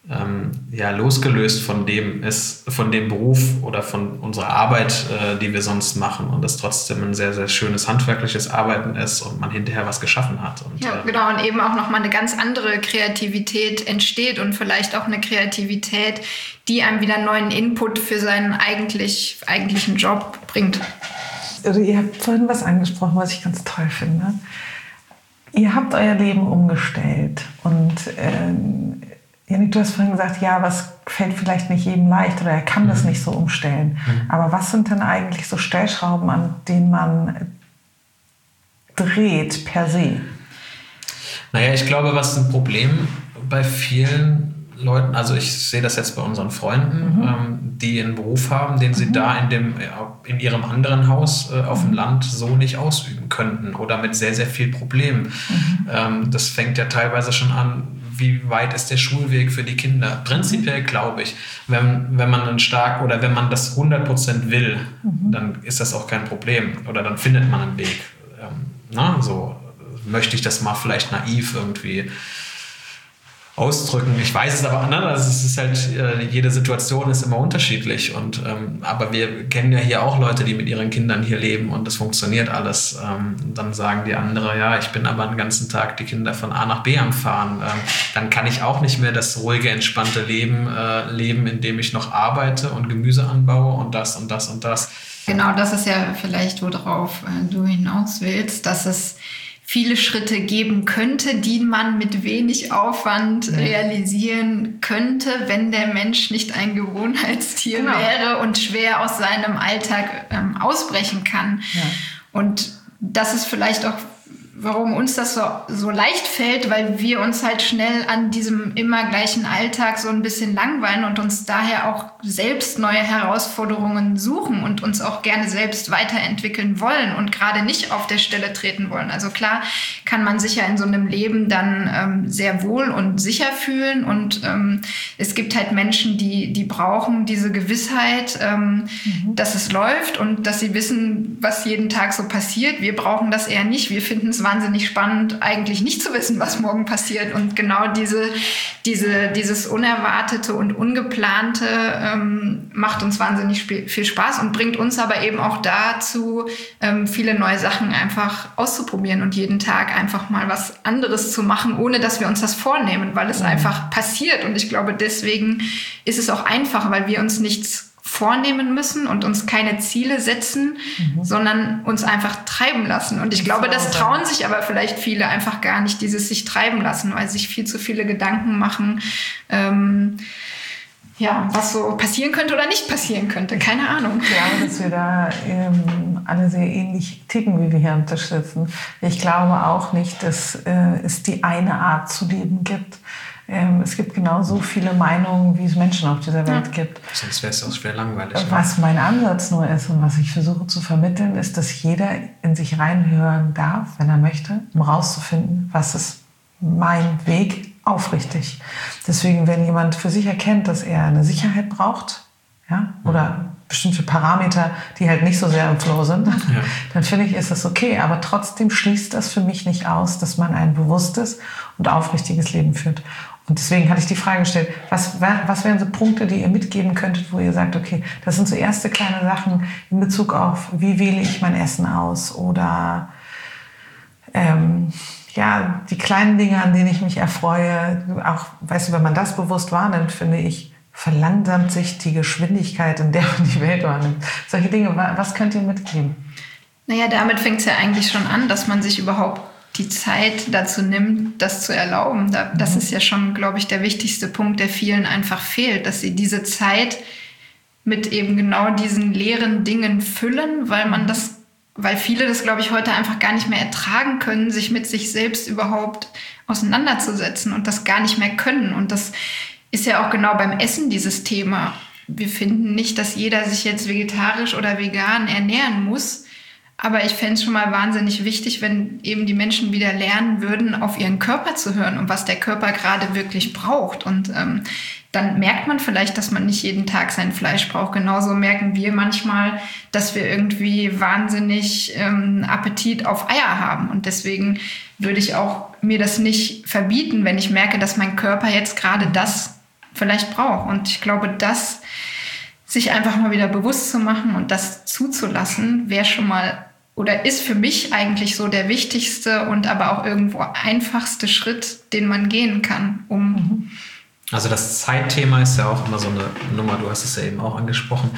Speaker 3: losgelöst von dem Beruf oder von unserer Arbeit, die wir sonst machen und es trotzdem ein sehr, sehr schönes handwerkliches Arbeiten ist und man hinterher was geschaffen hat. Und,
Speaker 2: genau, und eben auch nochmal eine ganz andere Kreativität entsteht und vielleicht auch eine Kreativität, die einem wieder neuen Input für seinen eigentlichen Job bringt.
Speaker 1: Also ihr habt vorhin was angesprochen, was ich ganz toll finde. Ihr habt euer Leben umgestellt und Janik, du hast vorhin gesagt, ja, was fällt vielleicht nicht jedem leicht oder er kann das nicht so umstellen. Aber was sind denn eigentlich so Stellschrauben, an denen man dreht per se?
Speaker 3: Naja, ich glaube, was ein Problem bei vielen Leuten, also ich sehe das jetzt bei unseren Freunden, die einen Beruf haben, den sie da in ihrem anderen Haus auf dem Land so nicht ausüben könnten oder mit sehr, sehr viel Problemen. Das fängt ja teilweise schon an, wie weit ist der Schulweg für die Kinder? Prinzipiell glaube ich, wenn man wenn man das 100% will, dann ist das auch kein Problem oder dann findet man einen Weg. So möchte ich das mal vielleicht naiv irgendwie ausdrücken. Ich weiß es aber, also es ist halt, jede Situation ist immer unterschiedlich aber wir kennen ja hier auch Leute, die mit ihren Kindern hier leben und das funktioniert alles. Dann sagen die andere, ja, ich bin aber den ganzen Tag die Kinder von A nach B am Fahren. Dann kann ich auch nicht mehr das ruhige, entspannte Leben leben, in dem ich noch arbeite und Gemüse anbaue und das und das und das.
Speaker 2: Genau, das ist ja vielleicht, worauf du hinaus willst, dass es viele Schritte geben könnte, die man mit wenig Aufwand realisieren könnte, wenn der Mensch nicht ein Gewohnheitstier wäre und schwer aus seinem Alltag ausbrechen kann. Ja. Und das ist vielleicht auch, warum uns das so leicht fällt, weil wir uns halt schnell an diesem immer gleichen Alltag so ein bisschen langweilen und uns daher auch selbst neue Herausforderungen suchen und uns auch gerne selbst weiterentwickeln wollen und gerade nicht auf der Stelle treten wollen. Also klar kann man sich ja in so einem Leben dann sehr wohl und sicher fühlen und es gibt halt Menschen, die brauchen diese Gewissheit, dass es läuft und dass sie wissen, was jeden Tag so passiert. Wir brauchen das eher nicht. Wir finden es wahnsinnig spannend, eigentlich nicht zu wissen, was morgen passiert. Und genau dieses Unerwartete und Ungeplante macht uns wahnsinnig viel Spaß und bringt uns aber eben auch dazu, viele neue Sachen einfach auszuprobieren und jeden Tag einfach mal was anderes zu machen, ohne dass wir uns das vornehmen, weil es einfach passiert. Und ich glaube, deswegen ist es auch einfach, weil wir uns nichts vornehmen müssen und uns keine Ziele setzen, sondern uns einfach treiben lassen. Und ich glaube, das trauen sich aber vielleicht viele einfach gar nicht, dieses sich treiben lassen, weil sich viel zu viele Gedanken machen, ja, was so passieren könnte oder nicht passieren könnte. Keine Ahnung.
Speaker 1: Ich glaube, dass wir da alle sehr ähnlich ticken, wie wir hier am Tisch sitzen. Ich glaube auch nicht, dass es die eine Art zu leben gibt. Es gibt genauso viele Meinungen, wie es Menschen auf dieser Welt gibt.
Speaker 3: Sonst wäre es auch schwer langweilig.
Speaker 1: Was mein Ansatz nur ist und was ich versuche zu vermitteln, ist, dass jeder in sich reinhören darf, wenn er möchte, um rauszufinden, was ist mein Weg aufrichtig. Deswegen, wenn jemand für sich erkennt, dass er eine Sicherheit braucht, ja, oder bestimmte Parameter, die halt nicht so sehr im Flow sind, dann finde ich, ist das okay. Aber trotzdem schließt das für mich nicht aus, dass man ein bewusstes und aufrichtiges Leben führt. Und deswegen hatte ich die Frage gestellt, was wären so Punkte, die ihr mitgeben könntet, wo ihr sagt, okay, das sind so erste kleine Sachen in Bezug auf, wie wähle ich mein Essen aus oder die kleinen Dinge, an denen ich mich erfreue. Auch, weißt du, wenn man das bewusst wahrnimmt, finde ich, verlangsamt sich die Geschwindigkeit, in der man die Welt wahrnimmt. Solche Dinge, was könnt ihr mitgeben?
Speaker 2: Naja, damit fängt es ja eigentlich schon an, dass man sich überhaupt die Zeit dazu nimmt, das zu erlauben. Das ist ja schon, glaube ich, der wichtigste Punkt, der vielen einfach fehlt, dass sie diese Zeit mit eben genau diesen leeren Dingen füllen, weil viele das, glaube ich, heute einfach gar nicht mehr ertragen können, sich mit sich selbst überhaupt auseinanderzusetzen und das gar nicht mehr können. Und das ist ja auch genau beim Essen dieses Thema. Wir finden nicht, dass jeder sich jetzt vegetarisch oder vegan ernähren muss. Aber ich fände es schon mal wahnsinnig wichtig, wenn eben die Menschen wieder lernen würden, auf ihren Körper zu hören und was der Körper gerade wirklich braucht. Und dann merkt man vielleicht, dass man nicht jeden Tag sein Fleisch braucht. Genauso merken wir manchmal, dass wir irgendwie wahnsinnig Appetit auf Eier haben. Und deswegen würde ich auch mir das nicht verbieten, wenn ich merke, dass mein Körper jetzt gerade das vielleicht braucht. Und ich glaube, das sich einfach mal wieder bewusst zu machen und das zuzulassen, wäre schon mal oder ist für mich eigentlich so der wichtigste und aber auch irgendwo einfachste Schritt, den man gehen kann,
Speaker 3: Also das Zeitthema ist ja auch immer so eine Nummer, du hast es ja eben auch angesprochen.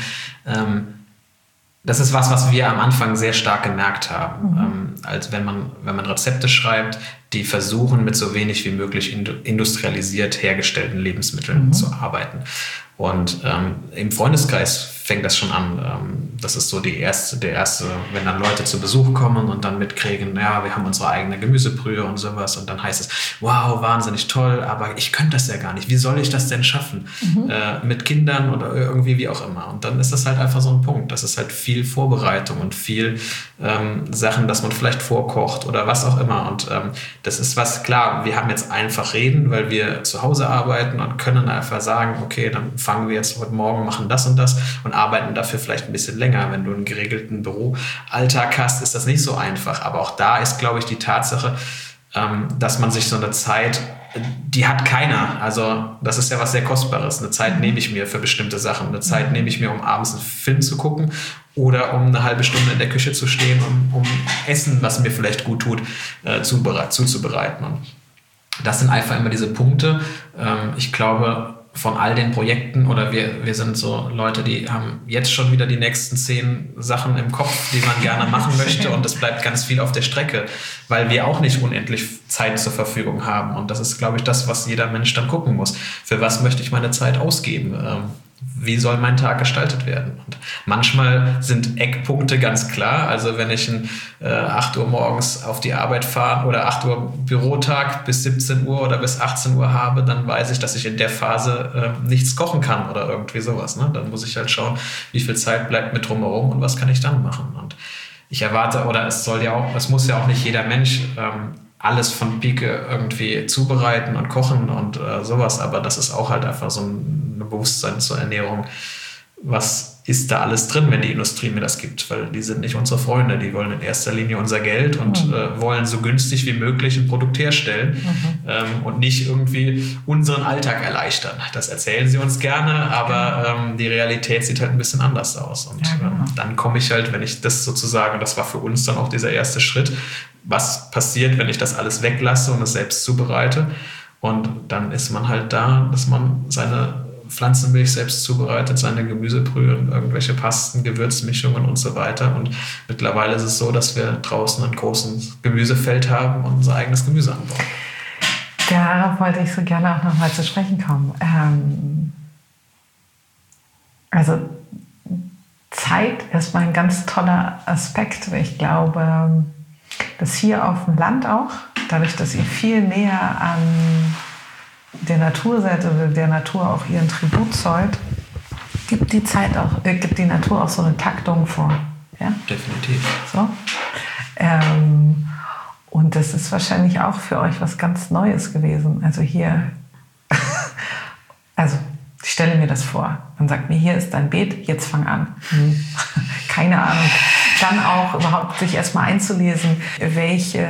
Speaker 3: Das ist was wir am Anfang sehr stark gemerkt haben. Als wenn man Rezepte schreibt, die versuchen, mit so wenig wie möglich industrialisiert hergestellten Lebensmitteln zu arbeiten. Und im Freundeskreis fängt das schon an. Das ist so der erste, wenn dann Leute zu Besuch kommen und dann mitkriegen, ja, wir haben unsere eigene Gemüsebrühe und sowas. Und dann heißt es, wow, wahnsinnig toll, aber ich könnte das ja gar nicht. Wie soll ich das denn schaffen? Mit Kindern oder irgendwie wie auch immer. Und dann ist das halt einfach so ein Punkt. Das ist halt viel Vorbereitung und viel Sachen, dass man vielleicht vorkocht oder was auch immer. Und das ist was, klar, wir haben jetzt einfach reden, weil wir zu Hause arbeiten und können einfach sagen, okay, dann fangen wir jetzt heute Morgen, machen das und das und arbeiten dafür vielleicht ein bisschen länger. Wenn du einen geregelten Büroalltag hast, ist das nicht so einfach. Aber auch da ist, glaube ich, die Tatsache, dass man sich so eine Zeit, die hat keiner. Also das ist ja was sehr Kostbares. Eine Zeit nehme ich mir für bestimmte Sachen. Eine Zeit nehme ich mir, um abends einen Film zu gucken oder um eine halbe Stunde in der Küche zu stehen, um Essen, was mir vielleicht gut tut, zuzubereiten. Und das sind einfach immer diese Punkte. Ich glaube, von all den Projekten oder wir sind so Leute, die haben jetzt schon wieder die nächsten 10 Sachen im Kopf, die man gerne machen möchte und es bleibt ganz viel auf der Strecke, weil wir auch nicht unendlich Zeit zur Verfügung haben und das ist, glaube ich, das, was jeder Mensch dann gucken muss. Für was möchte ich meine Zeit ausgeben? Wie soll mein Tag gestaltet werden? Und manchmal sind Eckpunkte ganz klar. Also wenn ich 8 Uhr morgens auf die Arbeit fahre oder 8 Uhr Bürotag bis 17 Uhr oder bis 18 Uhr habe, dann weiß ich, dass ich in der Phase nichts kochen kann oder irgendwie sowas. Ne? Dann muss ich halt schauen, wie viel Zeit bleibt mit drumherum und was kann ich dann machen. Und ich erwarte, oder es muss ja auch nicht jeder Mensch alles von Pike irgendwie zubereiten und kochen und sowas, aber das ist auch halt einfach so ein Bewusstsein zur Ernährung. Was ist da alles drin, wenn die Industrie mir das gibt? Weil die sind nicht unsere Freunde, die wollen in erster Linie unser Geld und wollen so günstig wie möglich ein Produkt herstellen und nicht irgendwie unseren Alltag erleichtern. Das erzählen sie uns gerne, aber die Realität sieht halt ein bisschen anders aus. Und dann komme ich halt, wenn ich das sozusagen, das war für uns dann auch dieser erste Schritt, was passiert, wenn ich das alles weglasse und es selbst zubereite. Und dann ist man halt da, dass man seine Pflanzenmilch selbst zubereitet, seine Gemüsebrühe, irgendwelche Pasten, Gewürzmischungen und so weiter. Und mittlerweile ist es so, dass wir draußen ein großes Gemüsefeld haben und unser eigenes Gemüse anbauen.
Speaker 1: Darauf wollte ich so gerne auch nochmal zu sprechen kommen. Also Zeit ist mal ein ganz toller Aspekt. Ich glaube, dass hier auf dem Land auch, dadurch, dass ihr viel näher an der Natur seid oder der Natur auch ihren Tribut zollt, gibt die Natur auch so eine Taktung vor. Ja?
Speaker 3: Definitiv.
Speaker 1: So. Und das ist wahrscheinlich auch für euch was ganz Neues gewesen. Also hier, also ich stelle mir das vor. Man sagt mir, hier ist dein Beet, jetzt fang an. Keine Ahnung. Dann auch überhaupt sich erstmal einzulesen, welche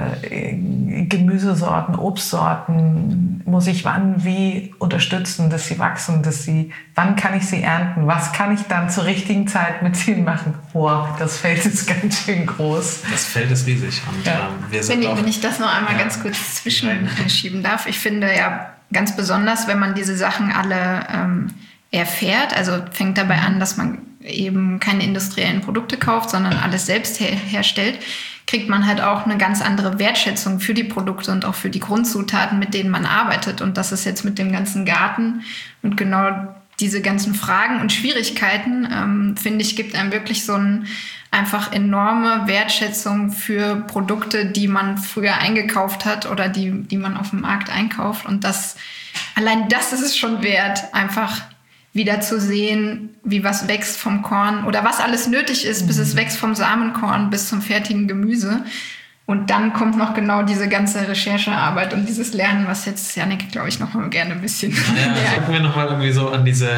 Speaker 1: Gemüsesorten, Obstsorten muss ich wann wie unterstützen, dass sie wachsen, wann kann ich sie ernten, was kann ich dann zur richtigen Zeit mit ihnen machen. Wow, das Feld ist ganz schön groß.
Speaker 3: Das Feld ist riesig. Und,
Speaker 2: wenn ich das noch einmal ganz kurz zwischenschieben darf, ich finde ja ganz besonders, wenn man diese Sachen alle erfährt, also fängt dabei an, dass man eben keine industriellen Produkte kauft, sondern alles selbst herstellt, kriegt man halt auch eine ganz andere Wertschätzung für die Produkte und auch für die Grundzutaten, mit denen man arbeitet. Und das ist jetzt mit dem ganzen Garten und genau diese ganzen Fragen und Schwierigkeiten, finde ich, gibt einem wirklich so eine einfach enorme Wertschätzung für Produkte, die man früher eingekauft hat oder die man auf dem Markt einkauft. Und allein das ist es schon wert, einfach wieder zu sehen, wie was wächst vom Korn oder was alles nötig ist, bis es wächst vom Samenkorn bis zum fertigen Gemüse. Und dann kommt noch genau diese ganze Recherchearbeit und dieses Lernen, was jetzt Jannik, glaube ich, noch mal gerne ein bisschen...
Speaker 3: Gucken wir noch mal irgendwie so an diese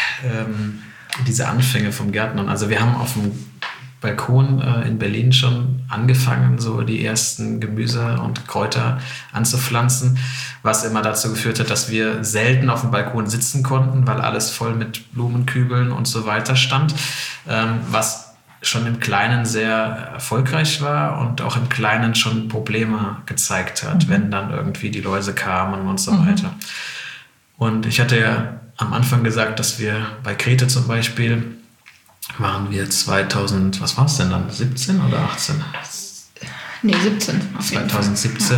Speaker 3: Anfänge vom Gärtnern. Also wir haben auf dem Balkon in Berlin schon angefangen, so die ersten Gemüse und Kräuter anzupflanzen, was immer dazu geführt hat, dass wir selten auf dem Balkon sitzen konnten, weil alles voll mit Blumenkübeln und so weiter stand, was schon im Kleinen sehr erfolgreich war und auch im Kleinen schon Probleme gezeigt hat, wenn dann irgendwie die Läuse kamen und so weiter. Und ich hatte ja am Anfang gesagt, dass wir bei Grete zum Beispiel waren wir 2000, was war es denn dann, 17 oder 18?
Speaker 2: Nee, 17.
Speaker 3: 2017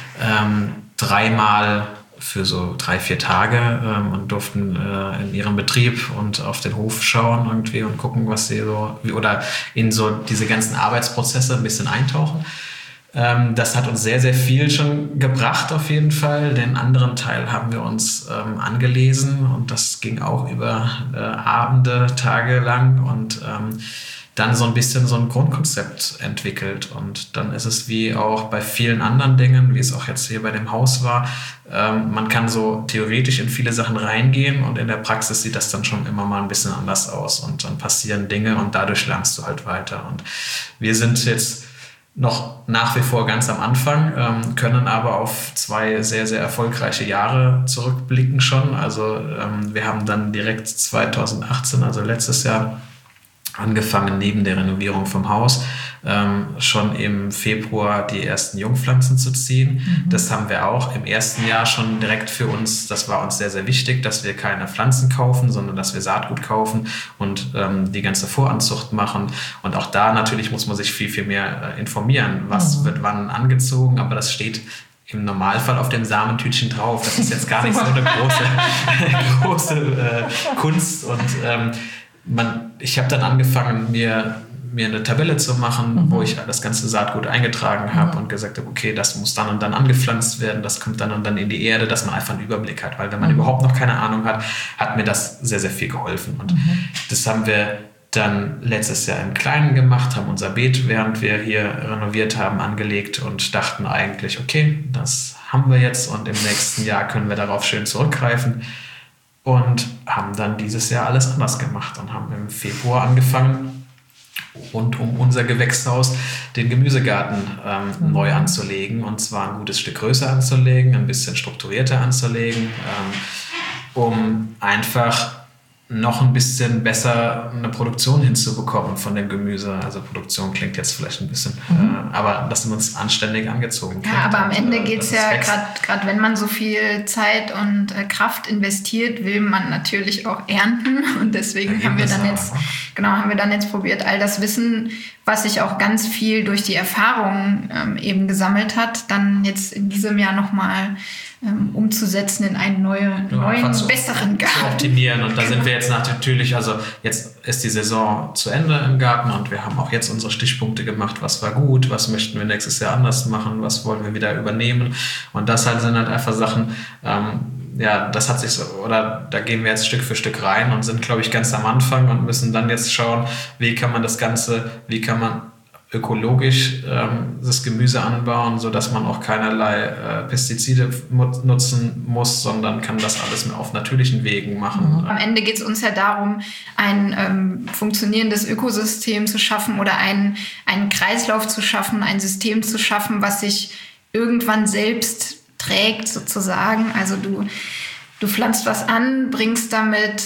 Speaker 3: dreimal für so 3-4 Tage und durften in ihrem Betrieb und auf den Hof schauen irgendwie und gucken, was sie so, oder in so diese ganzen Arbeitsprozesse ein bisschen eintauchen. Das hat uns sehr, sehr viel schon gebracht auf jeden Fall. Den anderen Teil haben wir uns angelesen und das ging auch über Abende, Tage lang und dann so ein bisschen so ein Grundkonzept entwickelt. Und dann ist es wie auch bei vielen anderen Dingen, wie es auch jetzt hier bei dem Haus war, man kann so theoretisch in viele Sachen reingehen und in der Praxis sieht das dann schon immer mal ein bisschen anders aus und dann passieren Dinge und dadurch lernst du halt weiter. Und wir sind jetzt noch nach wie vor ganz am Anfang, können aber auf 2 sehr, sehr erfolgreiche Jahre zurückblicken schon. Also wir haben dann direkt 2018, also letztes Jahr, angefangen, neben der Renovierung vom Haus schon im Februar die ersten Jungpflanzen zu ziehen. Das haben wir auch im ersten Jahr schon direkt für uns, das war uns sehr, sehr wichtig, dass wir keine Pflanzen kaufen, sondern dass wir Saatgut kaufen und die ganze Voranzucht machen. Und auch da natürlich muss man sich viel, viel mehr informieren, was wird wann angezogen, aber das steht im Normalfall auf dem Samentütchen drauf. Das ist jetzt gar nicht so eine große Kunst und ich habe dann angefangen, mir eine Tabelle zu machen, wo ich das ganze Saatgut eingetragen habe und gesagt habe, okay, das muss dann und dann angepflanzt werden, das kommt dann und dann in die Erde, dass man einfach einen Überblick hat. Weil wenn man überhaupt noch keine Ahnung hat, hat mir das sehr, sehr viel geholfen. Und das haben wir dann letztes Jahr im Kleinen gemacht, haben unser Beet, während wir hier renoviert haben, angelegt und dachten eigentlich, okay, das haben wir jetzt und im nächsten Jahr können wir darauf schön zurückgreifen. Und haben dann dieses Jahr alles anders gemacht und haben im Februar angefangen, rund um unser Gewächshaus den Gemüsegarten neu anzulegen. Und zwar ein gutes Stück größer anzulegen, ein bisschen strukturierter anzulegen, um einfach noch ein bisschen besser eine Produktion hinzubekommen von dem Gemüse. Also Produktion klingt jetzt vielleicht ein bisschen, aber dass man es anständig angezogen kriegt.
Speaker 2: Ja, aber am Ende geht es ja, gerade wenn man so viel Zeit und Kraft investiert, will man natürlich auch ernten. Und deswegen haben wir dann jetzt probiert, all das Wissen, was sich auch ganz viel durch die Erfahrungen eben gesammelt hat, dann jetzt in diesem Jahr nochmal umzusetzen in einen neuen, besseren Garten.
Speaker 3: Zu optimieren. Und da sind wir jetzt natürlich, also jetzt ist die Saison zu Ende im Garten und wir haben auch jetzt unsere Stichpunkte gemacht, was war gut, was möchten wir nächstes Jahr anders machen, was wollen wir wieder übernehmen. Und das sind halt einfach Sachen, das hat sich so, oder da gehen wir jetzt Stück für Stück rein und sind, glaube ich, ganz am Anfang und müssen dann jetzt schauen, wie kann man ökologisch das Gemüse anbauen, sodass man auch keinerlei Pestizide nutzen muss, sondern kann das alles auf natürlichen Wegen machen.
Speaker 2: Am Ende geht es uns ja darum, ein funktionierendes Ökosystem zu schaffen oder einen Kreislauf zu schaffen, ein System zu schaffen, was sich irgendwann selbst trägt sozusagen. Also du pflanzt was an, bringst damit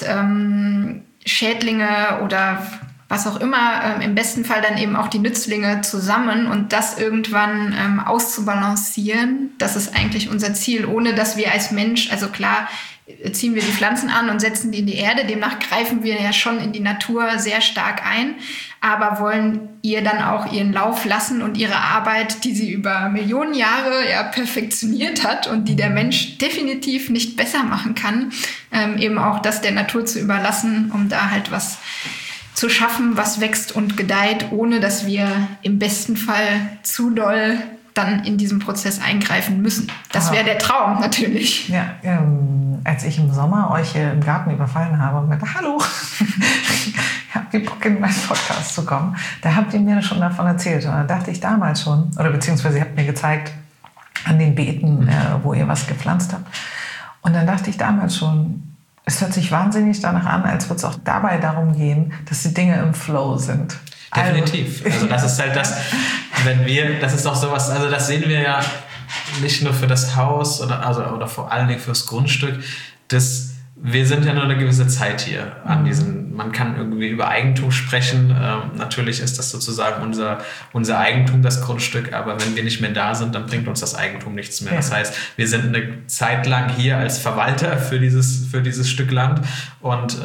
Speaker 2: Schädlinge oder was auch immer, im besten Fall dann eben auch die Nützlinge zusammen und das irgendwann auszubalancieren, das ist eigentlich unser Ziel, ohne dass wir als Mensch, also klar, ziehen wir die Pflanzen an und setzen die in die Erde, demnach greifen wir ja schon in die Natur sehr stark ein, aber wollen ihr dann auch ihren Lauf lassen und ihre Arbeit, die sie über Millionen Jahre perfektioniert hat und die der Mensch definitiv nicht besser machen kann, eben auch das der Natur zu überlassen, um da halt was zu schaffen, was wächst und gedeiht, ohne dass wir im besten Fall zu doll dann in diesem Prozess eingreifen müssen. Das wäre der Traum natürlich.
Speaker 1: Ja, als ich im Sommer euch im Garten überfallen habe und meinte, hallo, ich habe die Bock in meinen Podcast zu kommen, da habt ihr mir schon davon erzählt. Und da dachte ich damals schon, oder beziehungsweise ihr habt mir gezeigt an den Beeten, wo ihr was gepflanzt habt. Und dann dachte ich damals schon, es hört sich wahnsinnig danach an, als würde es auch dabei darum gehen, dass die Dinge im Flow sind.
Speaker 3: Definitiv. Also das ist halt das, das ist auch sowas, also das sehen wir ja nicht nur für das Haus oder vor allen Dingen fürs Grundstück, wir sind ja nur eine gewisse Zeit hier man kann irgendwie über Eigentum sprechen. Natürlich ist das sozusagen unser Eigentum, das Grundstück, aber wenn wir nicht mehr da sind, dann bringt uns das Eigentum nichts mehr. Ja. Das heißt, wir sind eine Zeit lang hier als Verwalter für dieses Stück Land und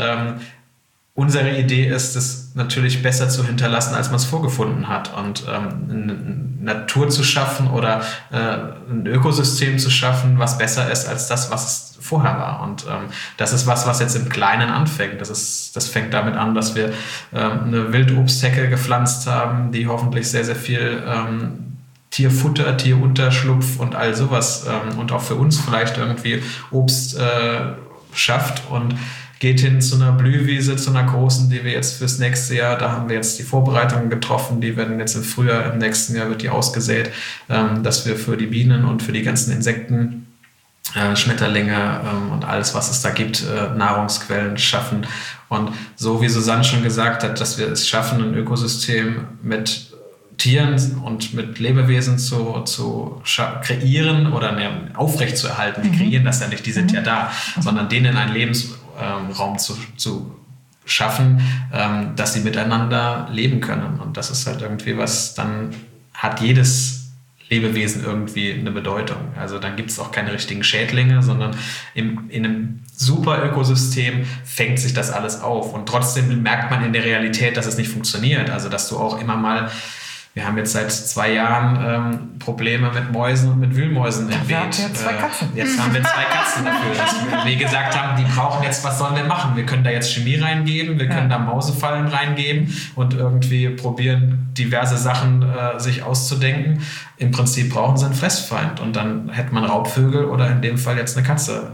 Speaker 3: unsere Idee ist es natürlich besser zu hinterlassen, als man es vorgefunden hat und eine Natur zu schaffen oder ein Ökosystem zu schaffen, was besser ist als das, was es vorher war. Und das ist was jetzt im Kleinen anfängt. Das fängt damit an, dass wir eine Wildobsthecke gepflanzt haben, die hoffentlich sehr, sehr viel Tierfutter, Tierunterschlupf und all sowas und auch für uns vielleicht irgendwie Obst schafft und geht hin zu einer Blühwiese, zu einer großen, die wir jetzt fürs nächste Jahr, da haben wir jetzt die Vorbereitungen getroffen, die werden jetzt im Frühjahr, im nächsten Jahr wird die ausgesät, dass wir für die Bienen und für die ganzen Insekten, Schmetterlinge und alles, was es da gibt, Nahrungsquellen schaffen. Und so wie Susanne schon gesagt hat, dass wir es schaffen, ein Ökosystem mit Tieren und mit Lebewesen zu kreieren oder aufrechtzuerhalten. Wir kreieren das ja nicht, die sind ja da, sondern denen einen Lebensraum zu schaffen, dass sie miteinander leben können. Und das ist halt irgendwie was, dann hat jedes Lebewesen irgendwie eine Bedeutung. Also dann gibt es auch keine richtigen Schädlinge, sondern in einem super Ökosystem fängt sich das alles auf. Und trotzdem merkt man in der Realität, dass es nicht funktioniert. Also dass du auch immer mal, wir haben jetzt seit 2 Jahren Probleme mit Mäusen und mit Wühlmäusen im Beet.
Speaker 1: Jetzt
Speaker 3: haben wir 2 Katzen dafür. Dass wir gesagt haben, die brauchen jetzt, was sollen wir machen? Wir können da jetzt Chemie reingeben, wir können da Mausefallen reingeben und irgendwie probieren, diverse Sachen sich auszudenken. Im Prinzip brauchen sie einen Fressfeind und dann hätte man Raubvögel oder in dem Fall jetzt eine Katze,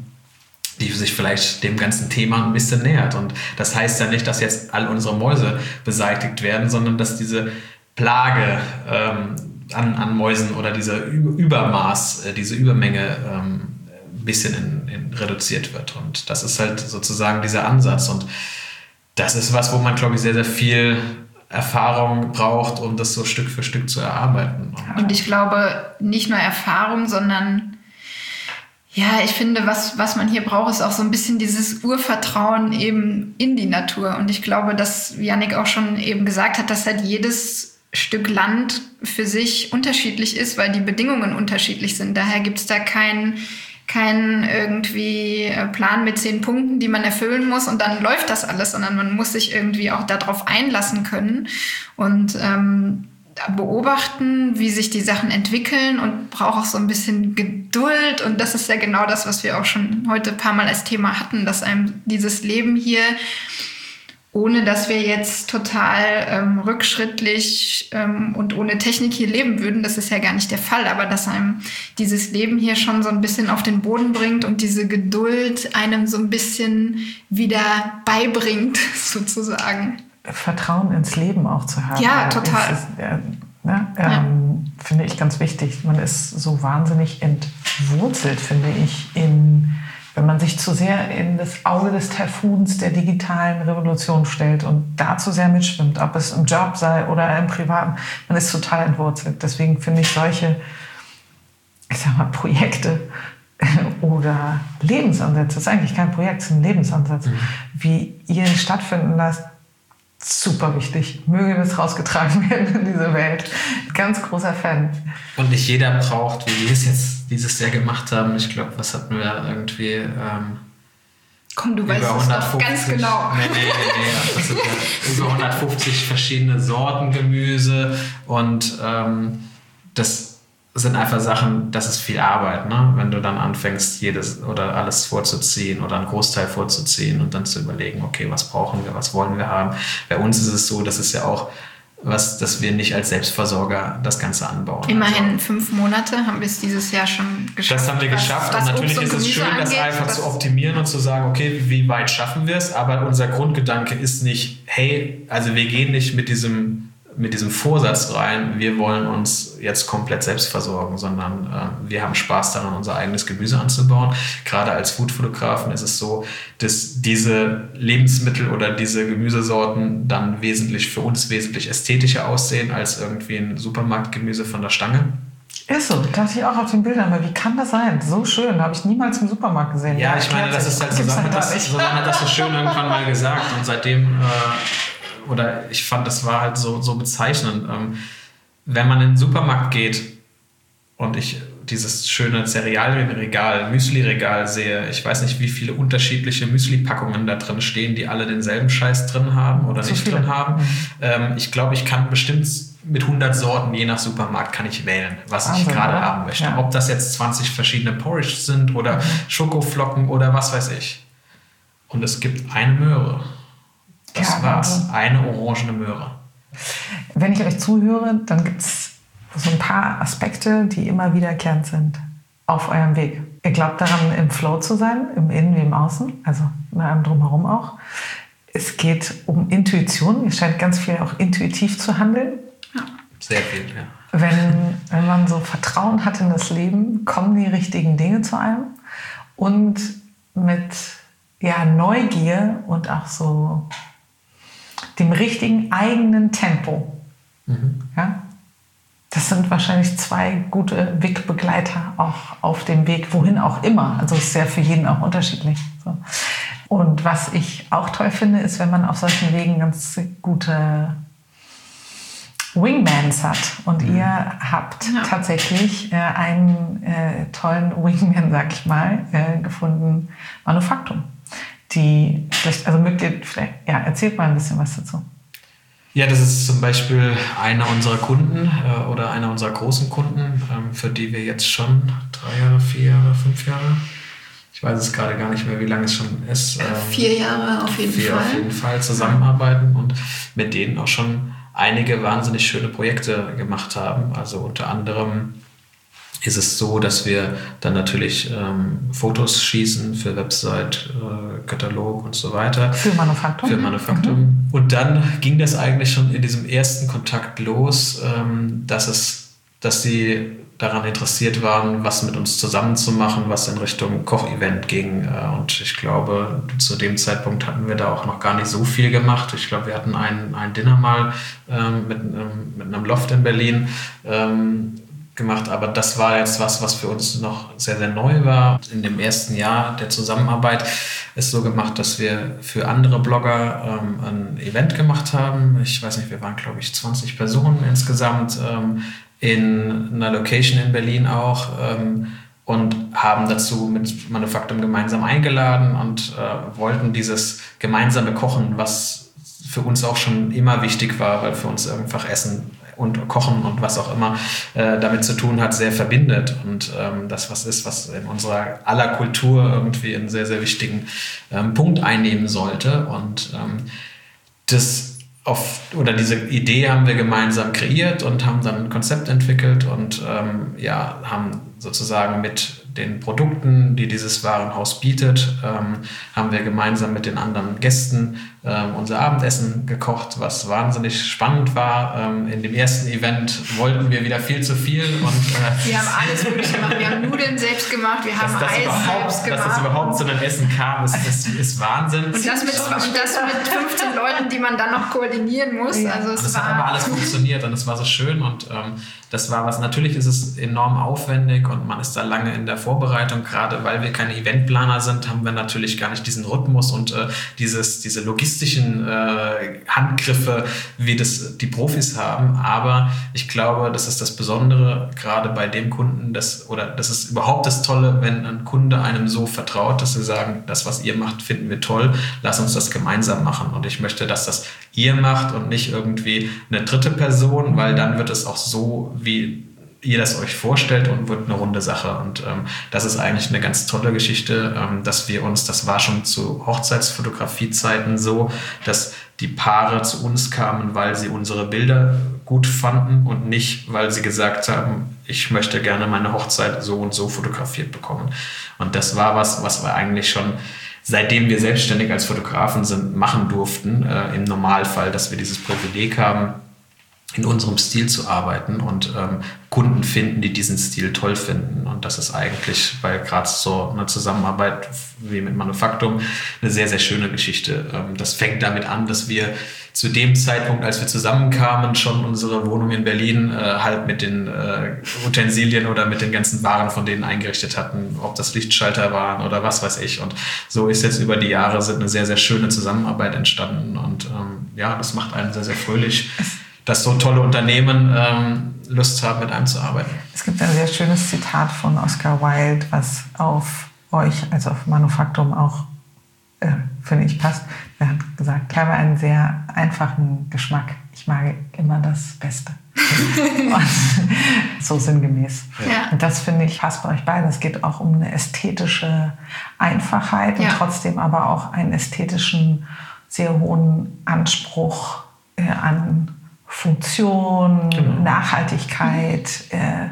Speaker 3: die sich vielleicht dem ganzen Thema ein bisschen nähert. Und das heißt ja nicht, dass jetzt all unsere Mäuse beseitigt werden, sondern dass diese Plage an Mäusen oder dieser Übermaß, diese Übermenge ein bisschen reduziert wird. Und das ist halt sozusagen dieser Ansatz. Und das ist was, wo man, glaube ich, sehr, sehr viel Erfahrung braucht, um das so Stück für Stück zu erarbeiten.
Speaker 2: Und ich glaube, nicht nur Erfahrung, sondern ich finde, was man hier braucht, ist auch so ein bisschen dieses Urvertrauen eben in die Natur. Und ich glaube, dass Jannik auch schon eben gesagt hat, dass halt jedes Stück Land für sich unterschiedlich ist, weil die Bedingungen unterschiedlich sind. Daher gibt es da keinen irgendwie Plan mit 10 Punkten, die man erfüllen muss und dann läuft das alles, sondern man muss sich irgendwie auch darauf einlassen können. Und beobachten, wie sich die Sachen entwickeln und brauche auch so ein bisschen Geduld. Und das ist ja genau das, was wir auch schon heute ein paar Mal als Thema hatten, dass einem dieses Leben hier, ohne dass wir jetzt total rückschrittlich und ohne Technik hier leben würden, das ist ja gar nicht der Fall, aber dass einem dieses Leben hier schon so ein bisschen auf den Boden bringt und diese Geduld einem so ein bisschen wieder beibringt, sozusagen.
Speaker 1: Vertrauen ins Leben auch zu haben.
Speaker 2: Ja, total.
Speaker 1: Finde ich ganz wichtig. Man ist so wahnsinnig entwurzelt, finde ich, wenn man sich zu sehr in das Auge des Taifuns der digitalen Revolution stellt und da zu sehr mitschwimmt, ob es im Job sei oder im Privaten, man ist total entwurzelt. Deswegen finde ich solche, ich sag mal, Projekte oder Lebensansätze, das ist eigentlich kein Projekt, es ist ein Lebensansatz, wie ihr ihn stattfinden lasst, super wichtig. Möge das rausgetragen werden in diese Welt. Ganz großer Fan.
Speaker 3: Und nicht jeder braucht, wie wir es jetzt dieses Jahr gemacht haben. Ich glaube, was hatten wir irgendwie?
Speaker 2: Komm, du weißt es doch ganz genau.
Speaker 3: Nee. Das sind ja über 150 verschiedene Sorten Gemüse. Und das sind einfach Sachen, das ist viel Arbeit, ne? Wenn du dann anfängst, jedes oder alles vorzuziehen oder einen Großteil vorzuziehen und dann zu überlegen, okay, was brauchen wir, was wollen wir haben. Bei uns ist es so, das ist ja auch was, dass wir nicht als Selbstversorger das Ganze anbauen.
Speaker 2: Immerhin 5 Monate haben wir es dieses Jahr schon geschafft.
Speaker 3: Das haben wir geschafft und natürlich ist es schön, das einfach zu optimieren und zu sagen, okay, wie weit schaffen wir es? Aber unser Grundgedanke ist nicht, hey, also wir gehen nicht mit diesem Vorsatz rein, wir wollen uns jetzt komplett selbst versorgen, sondern wir haben Spaß daran, unser eigenes Gemüse anzubauen. Gerade als Foodfotografen ist es so, dass diese Lebensmittel oder diese Gemüsesorten dann für uns wesentlich ästhetischer aussehen als irgendwie ein Supermarktgemüse von der Stange.
Speaker 1: Ist so, dachte ich auch auf den Bildern, aber wie kann das sein? So schön, habe ich niemals im Supermarkt gesehen.
Speaker 3: Ja, ich meine, das ist halt Susanne hat das so schön irgendwann mal gesagt und seitdem... Oder ich fand, das war halt so bezeichnend. Wenn man in den Supermarkt geht und ich dieses schöne Cerealienregal, Müsli-Regal sehe, ich weiß nicht, wie viele unterschiedliche Müsli-Packungen da drin stehen, die alle denselben Scheiß drin haben oder nicht drin haben. Ich glaube, ich kann bestimmt mit 100 Sorten, je nach Supermarkt, kann ich wählen, was ich gerade haben möchte. Ja. Ob das jetzt 20 verschiedene Porridge sind oder Schokoflocken oder was weiß ich. Und es gibt eine Möhre. Das war's. Eine orangene Möhre.
Speaker 1: Wenn ich euch zuhöre, dann gibt es so ein paar Aspekte, die immer wiederkehrend sind auf eurem Weg. Ihr glaubt daran, im Flow zu sein, im Innen wie im Außen, also in allem drumherum auch. Es geht um Intuition. Ihr scheint ganz viel auch intuitiv zu handeln.
Speaker 3: Ja, sehr viel, ja.
Speaker 1: Wenn man so Vertrauen hat in das Leben, kommen die richtigen Dinge zu einem. Und mit Neugier und auch so dem richtigen eigenen Tempo. Ja? Das sind wahrscheinlich 2 gute Wegbegleiter auch auf dem Weg, wohin auch immer. Also es ist ja für jeden auch unterschiedlich. So. Und was ich auch toll finde, ist, wenn man auf solchen Wegen ganz gute Wingmans hat. Und ihr habt tatsächlich einen tollen Wingman, sag ich mal, gefunden, Manufaktum. Erzählt mal ein bisschen was dazu.
Speaker 3: Ja, das ist zum Beispiel einer unserer Kunden oder einer unserer großen Kunden, für die wir jetzt schon 3 Jahre, 4 Jahre, 5 Jahre, ich weiß es gerade gar nicht mehr, wie lange es schon ist.
Speaker 2: 4 Jahre auf jeden Fall.
Speaker 3: Auf jeden Fall zusammenarbeiten und mit denen auch schon einige wahnsinnig schöne Projekte gemacht haben. Also unter anderem ist es so, dass wir dann natürlich Fotos schießen für Website, Katalog und so weiter.
Speaker 1: Für Manufaktum.
Speaker 3: Und dann ging das eigentlich schon in diesem ersten Kontakt los, dass sie daran interessiert waren, was mit uns zusammen zu machen, was in Richtung Kochevent ging. Und ich glaube, zu dem Zeitpunkt hatten wir da auch noch gar nicht so viel gemacht. Ich glaube, wir hatten ein Dinner mal mit einem Loft in Berlin gemacht, aber das war jetzt was für uns noch sehr, sehr neu war. In dem ersten Jahr der Zusammenarbeit ist so gemacht, dass wir für andere Blogger ein Event gemacht haben. Ich weiß nicht, wir waren, glaube ich, 20 Personen insgesamt in einer Location in Berlin auch und haben dazu mit Manufaktum gemeinsam eingeladen und wollten dieses gemeinsame Kochen, was für uns auch schon immer wichtig war, weil für uns einfach Essen und Kochen und was auch immer damit zu tun hat, sehr verbindet und das was ist, was in unserer aller Kultur irgendwie einen sehr, sehr wichtigen Punkt einnehmen sollte. Und diese Idee haben wir gemeinsam kreiert und haben dann ein Konzept entwickelt und haben sozusagen mit den Produkten, die dieses Warenhaus bietet, haben wir gemeinsam mit den anderen Gästen unser Abendessen gekocht, was wahnsinnig spannend war. In dem ersten Event wollten wir wieder viel zu viel. Und,
Speaker 2: wir haben alles mögliche gemacht. Wir haben Nudeln selbst gemacht, wir haben Eis selbst gemacht.
Speaker 3: Dass das überhaupt zu einem Essen kam, ist Wahnsinn.
Speaker 2: Und das mit 15 Leuten, die man dann noch koordinieren muss. Ja. Also
Speaker 3: das hat aber alles funktioniert und es war so schön und das war was, natürlich ist es enorm aufwendig und man ist da lange in der Vorbereitung, gerade weil wir keine Eventplaner sind, haben wir natürlich gar nicht diesen Rhythmus und diese logistischen Handgriffe, wie das die Profis haben, aber ich glaube, das ist das Besondere, gerade bei dem Kunden, das ist überhaupt das Tolle, wenn ein Kunde einem so vertraut, dass sie sagen, das, was ihr macht, finden wir toll, lass uns das gemeinsam machen und ich möchte, dass das ihr macht und nicht irgendwie eine dritte Person, weil dann wird es auch so, wie ihr das euch vorstellt und wird eine runde Sache. Und das ist eigentlich eine ganz tolle Geschichte, dass das war schon zu Hochzeitsfotografiezeiten so, dass die Paare zu uns kamen, weil sie unsere Bilder gut fanden und nicht, weil sie gesagt haben, ich möchte gerne meine Hochzeit so und so fotografiert bekommen. Und das war was wir eigentlich schon seitdem wir selbstständig als Fotografen sind, machen durften, im Normalfall, dass wir dieses Privileg haben, in unserem Stil zu arbeiten und Kunden finden, die diesen Stil toll finden. Und das ist eigentlich bei gerade so einer Zusammenarbeit wie mit Manufaktum eine sehr, sehr schöne Geschichte. Das fängt damit an, dass wir zu dem Zeitpunkt, als wir zusammenkamen, schon unsere Wohnung in Berlin halt mit den Utensilien oder mit den ganzen Waren von denen eingerichtet hatten, ob das Lichtschalter waren oder was weiß ich. Und so ist jetzt über die Jahre eine sehr, sehr schöne Zusammenarbeit entstanden. Und das macht einen sehr, sehr fröhlich, dass so tolle Unternehmen Lust haben, mit einem zu arbeiten.
Speaker 1: Es gibt ein sehr schönes Zitat von Oscar Wilde, was auf euch, also auf Manufaktum auch, finde ich, passt. Er hat gesagt, ich habe einen sehr einfachen Geschmack. Ich mag immer das Beste. So sinngemäß.
Speaker 2: Ja.
Speaker 1: Und das, finde ich, passt bei euch beiden. Es geht auch um eine ästhetische Einfachheit und trotzdem aber auch einen ästhetischen, sehr hohen Anspruch an Funktion, Nachhaltigkeit,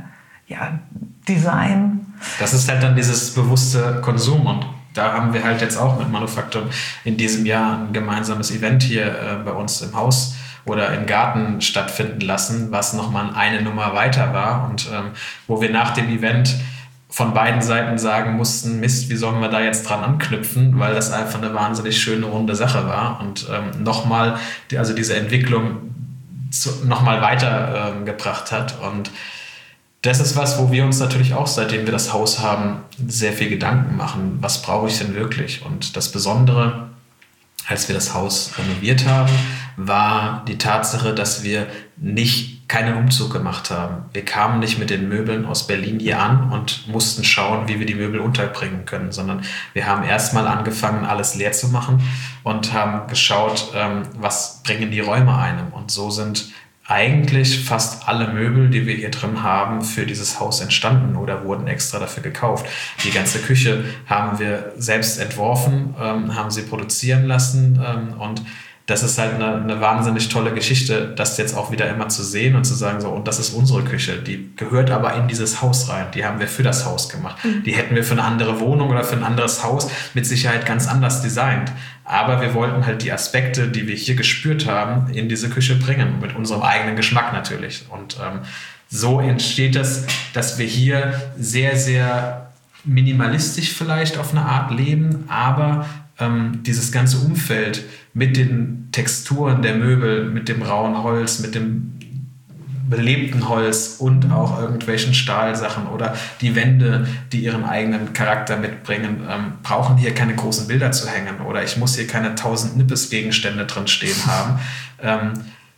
Speaker 1: Design.
Speaker 3: Das ist halt dann dieses bewusste Konsum und da haben wir halt jetzt auch mit Manufaktum in diesem Jahr ein gemeinsames Event hier bei uns im Haus oder im Garten stattfinden lassen, was nochmal eine Nummer weiter war und wo wir nach dem Event von beiden Seiten sagen mussten, Mist, wie sollen wir da jetzt dran anknüpfen, weil das einfach eine wahnsinnig schöne, runde Sache war und nochmal, also diese Entwicklung nochmal weiter gebracht hat und das ist was, wo wir uns natürlich auch, seitdem wir das Haus haben, sehr viel Gedanken machen. Was brauche ich denn wirklich? Und das Besondere, als wir das Haus renoviert haben, war die Tatsache, dass wir keinen Umzug gemacht haben. Wir kamen nicht mit den Möbeln aus Berlin hier an und mussten schauen, wie wir die Möbel unterbringen können, sondern wir haben erstmal angefangen, alles leer zu machen und haben geschaut, was bringen die Räume einem. Und so sind eigentlich fast alle Möbel, die wir hier drin haben, für dieses Haus entstanden oder wurden extra dafür gekauft. Die ganze Küche haben wir selbst entworfen, haben sie produzieren lassen und das ist halt eine wahnsinnig tolle Geschichte, das jetzt auch wieder immer zu sehen und zu sagen, so, und das ist unsere Küche, die gehört aber in dieses Haus rein, die haben wir für das Haus gemacht. Die hätten wir für eine andere Wohnung oder für ein anderes Haus mit Sicherheit ganz anders designt. Aber wir wollten halt die Aspekte, die wir hier gespürt haben, in diese Küche bringen, mit unserem eigenen Geschmack natürlich. Und so entsteht es, dass wir hier sehr, sehr minimalistisch vielleicht auf eine Art leben, aber dieses ganze Umfeld mit den Texturen der Möbel, mit dem rauen Holz, mit dem belebten Holz und auch irgendwelchen Stahlsachen oder die Wände, die ihren eigenen Charakter mitbringen, brauchen hier keine großen Bilder zu hängen oder ich muss hier keine 1000 Nippes-Gegenstände drin stehen haben.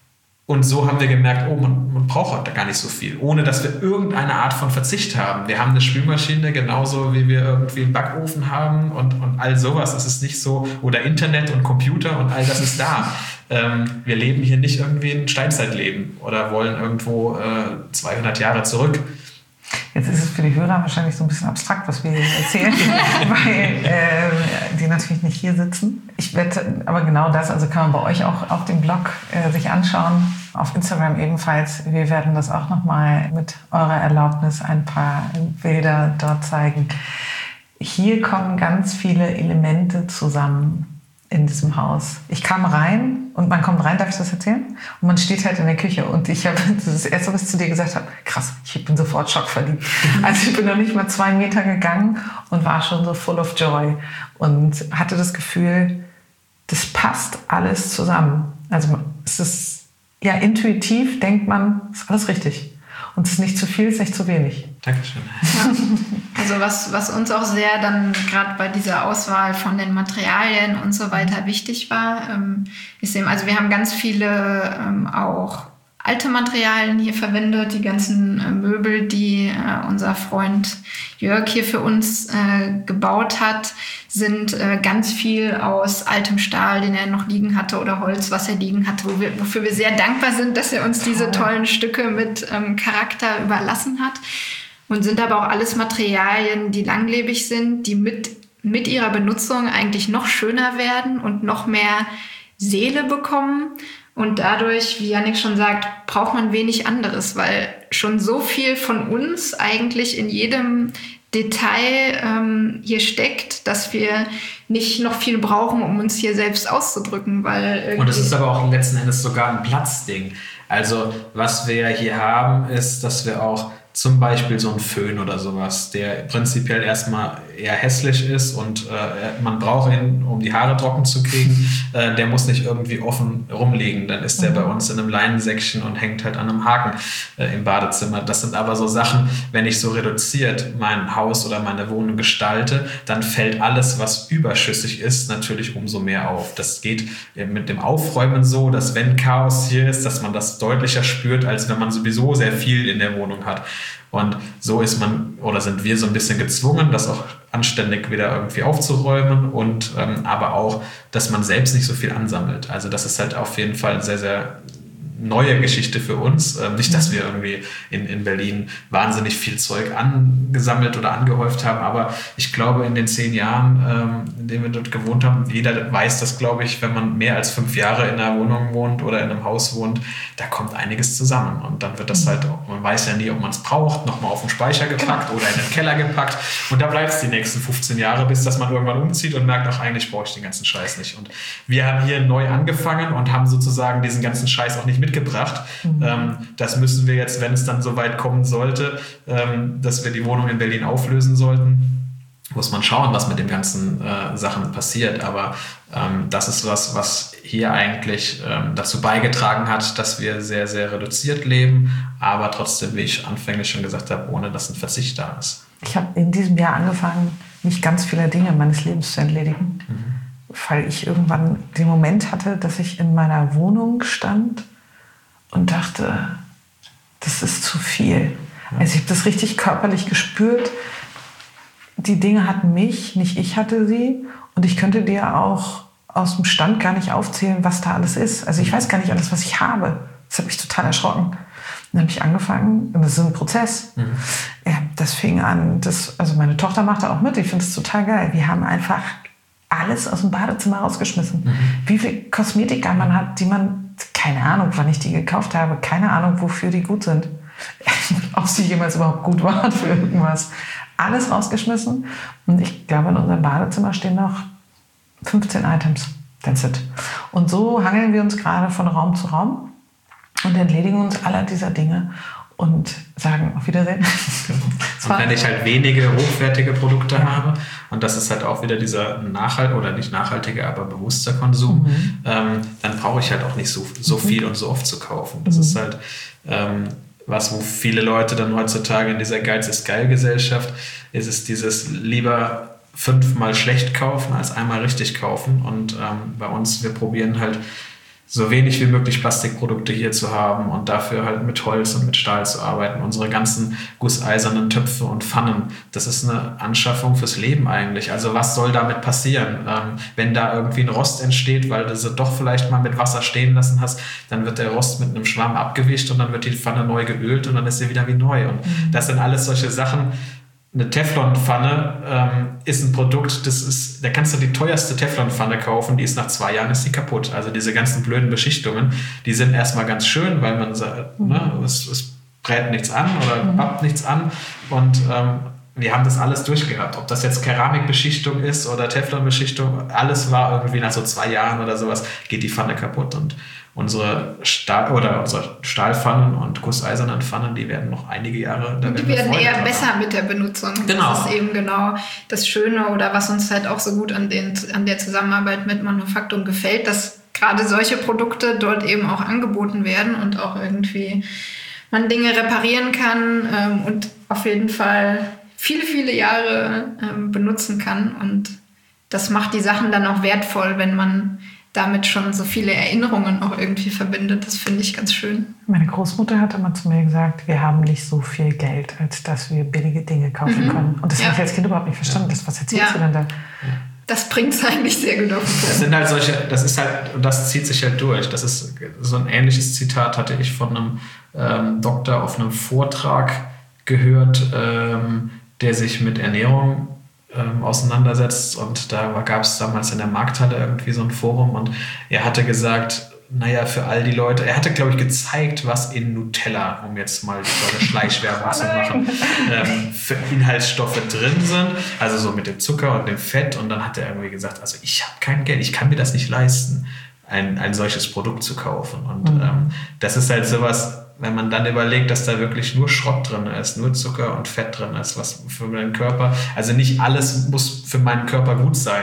Speaker 3: Und so haben wir gemerkt, man braucht da gar nicht so viel, ohne dass wir irgendeine Art von Verzicht haben. Wir haben eine Spülmaschine, genauso wie wir irgendwie einen Backofen haben und all sowas. Es ist nicht so, oder Internet und Computer und all das ist da. Wir leben hier nicht irgendwie ein Steinzeitleben oder wollen irgendwo 200 Jahre zurück.
Speaker 1: Jetzt ist es für die Hörer wahrscheinlich so ein bisschen abstrakt, was wir hier erzählen, weil die natürlich nicht hier sitzen. Ich wette, aber genau das, also kann man bei euch auch auf dem Blog sich anschauen, auf Instagram ebenfalls. Wir werden das auch nochmal mit eurer Erlaubnis ein paar Bilder dort zeigen. Hier kommen ganz viele Elemente zusammen in diesem Haus. Ich kam rein und man kommt rein, darf ich das erzählen? Und man steht halt in der Küche und ich habe das erste, was ich zu dir gesagt habe, krass, ich bin sofort schockverliebt. Also ich bin noch nicht mal 2 Meter gegangen und war schon so full of joy und hatte das Gefühl, das passt alles zusammen. Also es ist, ja, intuitiv denkt man, ist alles richtig. Und es ist nicht zu viel, es ist nicht zu wenig.
Speaker 3: Dankeschön.
Speaker 2: Ja. Also was uns auch sehr dann gerade bei dieser Auswahl von den Materialien und so weiter wichtig war, ist eben, also wir haben ganz viele auch alte Materialien hier verwendet, die ganzen Möbel, die unser Freund Jörg hier für uns gebaut hat, sind ganz viel aus altem Stahl, den er noch liegen hatte, oder Holz, was er liegen hatte, wofür wir sehr dankbar sind, dass er uns diese tollen Stücke mit Charakter überlassen hat. Und sind aber auch alles Materialien, die langlebig sind, die mit ihrer Benutzung eigentlich noch schöner werden und noch mehr Seele bekommen. Und dadurch, wie Yannick schon sagt, braucht man wenig anderes, weil schon so viel von uns eigentlich in jedem Detail hier steckt, dass wir nicht noch viel brauchen, um uns hier selbst auszudrücken.
Speaker 3: Und es ist aber auch letzten Endes sogar ein Platzding. Also was wir hier haben, ist, dass wir auch zum Beispiel so ein Föhn oder sowas, der prinzipiell erstmal eher hässlich ist und man braucht ihn, um die Haare trocken zu kriegen. Der muss nicht irgendwie offen rumliegen. Dann ist der bei uns in einem Leinensäckchen und hängt halt an einem Haken im Badezimmer. Das sind aber so Sachen, wenn ich so reduziert mein Haus oder meine Wohnung gestalte, dann fällt alles, was überschüssig ist, natürlich umso mehr auf. Das geht mit dem Aufräumen so, dass wenn Chaos hier ist, dass man das deutlicher spürt, als wenn man sowieso sehr viel in der Wohnung hat. Und so ist man oder sind wir so ein bisschen gezwungen, das auch anständig wieder irgendwie aufzuräumen und aber auch, dass man selbst nicht so viel ansammelt. Also das ist halt auf jeden Fall sehr, sehr neue Geschichte für uns. Nicht, dass wir irgendwie in Berlin wahnsinnig viel Zeug angesammelt oder angehäuft haben, aber ich glaube, in den 10 Jahren, in denen wir dort gewohnt haben, jeder weiß das, glaube ich, wenn man mehr als 5 Jahre in einer Wohnung wohnt oder in einem Haus wohnt, da kommt einiges zusammen. Und dann wird das halt, man weiß ja nie, ob man es braucht, nochmal auf den Speicher gepackt oder in den Keller gepackt. Und da bleibt es die nächsten 15 Jahre, bis dass man irgendwann umzieht und merkt, ach, eigentlich brauche ich den ganzen Scheiß nicht. Und wir haben hier neu angefangen und haben sozusagen diesen ganzen Scheiß auch nicht mitgebracht. Das müssen wir jetzt, wenn es dann so weit kommen sollte, dass wir die Wohnung in Berlin auflösen sollten, muss man schauen, was mit den ganzen Sachen passiert. Aber das ist was hier eigentlich dazu beigetragen hat, dass wir sehr, sehr reduziert leben, aber trotzdem, wie ich anfänglich schon gesagt habe, ohne dass ein Verzicht da ist.
Speaker 1: Ich habe in diesem Jahr angefangen, mich ganz vieler Dinge meines Lebens zu entledigen, weil ich irgendwann den Moment hatte, dass ich in meiner Wohnung stand und dachte, das ist zu viel. Also ich habe das richtig körperlich gespürt. Die Dinge hatten mich, nicht ich hatte sie. Und ich könnte dir auch aus dem Stand gar nicht aufzählen, was da alles ist. Also ich weiß gar nicht alles, was ich habe. Das hat mich total erschrocken. Dann habe ich angefangen, und das ist ein Prozess. Ja, das fing an, also meine Tochter macht da auch mit. Ich finde es total geil. Wir haben einfach alles aus dem Badezimmer rausgeschmissen. Wie viel Kosmetika man hat, die man, keine Ahnung, wann ich die gekauft habe, keine Ahnung, wofür die gut sind. Ob sie jemals überhaupt gut waren für irgendwas. Alles rausgeschmissen. Und ich glaube, in unserem Badezimmer stehen noch 15 Items. That's it. Und so hangeln wir uns gerade von Raum zu Raum und entledigen uns aller dieser Dinge und sagen auf Wiedersehen.
Speaker 3: Und wenn ich halt wenige hochwertige Produkte habe, und das ist halt auch wieder dieser oder nicht nachhaltige, aber bewusster Konsum, dann brauche ich halt auch nicht so viel und so oft zu kaufen. Das ist halt wo viele Leute dann heutzutage in dieser Geiz ist geil Gesellschaft, ist es dieses lieber 5-mal schlecht kaufen als einmal richtig kaufen. Und bei uns, wir probieren halt so wenig wie möglich Plastikprodukte hier zu haben und dafür halt mit Holz und mit Stahl zu arbeiten. Unsere ganzen gusseisernen Töpfe und Pfannen, das ist eine Anschaffung fürs Leben eigentlich. Also was soll damit passieren? Wenn da irgendwie ein Rost entsteht, weil du sie doch vielleicht mal mit Wasser stehen lassen hast, dann wird der Rost mit einem Schwamm abgewischt und dann wird die Pfanne neu geölt und dann ist sie wieder wie neu. Und das sind alles solche Sachen. Eine Teflonpfanne ist ein Produkt, da kannst du die teuerste Teflonpfanne kaufen, die ist nach 2 Jahren ist die kaputt. Also diese ganzen blöden Beschichtungen, die sind erstmal ganz schön, weil man sagt, es brät nichts an oder pappt nichts an. Und wir haben das alles durchgehabt. Ob das jetzt Keramikbeschichtung ist oder Teflonbeschichtung, alles war irgendwie nach so 2 Jahren oder sowas, geht die Pfanne kaputt. Und unsere Stahlpfannen und gusseisernen Pfannen, die werden noch einige Jahre...
Speaker 2: Die werden eher besser mit der Benutzung.
Speaker 3: Genau.
Speaker 2: Das ist eben genau das Schöne oder was uns halt auch so gut an der Zusammenarbeit mit Manufaktum gefällt, dass gerade solche Produkte dort eben auch angeboten werden und auch irgendwie man Dinge reparieren kann und auf jeden Fall viele, viele Jahre benutzen kann. Und das macht die Sachen dann auch wertvoll, wenn man damit schon so viele Erinnerungen auch irgendwie verbindet. Das finde ich ganz schön.
Speaker 1: Meine Großmutter hat immer zu mir gesagt, wir haben nicht so viel Geld, als dass wir billige Dinge kaufen können. Und das habe ich als Kind überhaupt nicht verstanden. Was erzählst du denn da?
Speaker 2: Das bringt es eigentlich sehr gut auf den Punkt.
Speaker 3: Das zieht sich halt durch. Das ist so ein ähnliches Zitat hatte ich von einem Doktor auf einem Vortrag gehört, der sich mit Ernährung auseinandersetzt, und da gab es damals in der Markthalle irgendwie so ein Forum und er hatte gesagt, naja, für all die Leute, er hatte, glaube ich, gezeigt, was in Nutella, um jetzt mal die Schleichwerbung zu machen, für Inhaltsstoffe drin sind, also so mit dem Zucker und dem Fett, und dann hat er irgendwie gesagt, also ich habe kein Geld, ich kann mir das nicht leisten, ein solches Produkt zu kaufen, und das ist halt sowas, wenn man dann überlegt, dass da wirklich nur Schrott drin ist, nur Zucker und Fett drin ist, was für meinen Körper, also nicht alles muss für meinen Körper gut sein.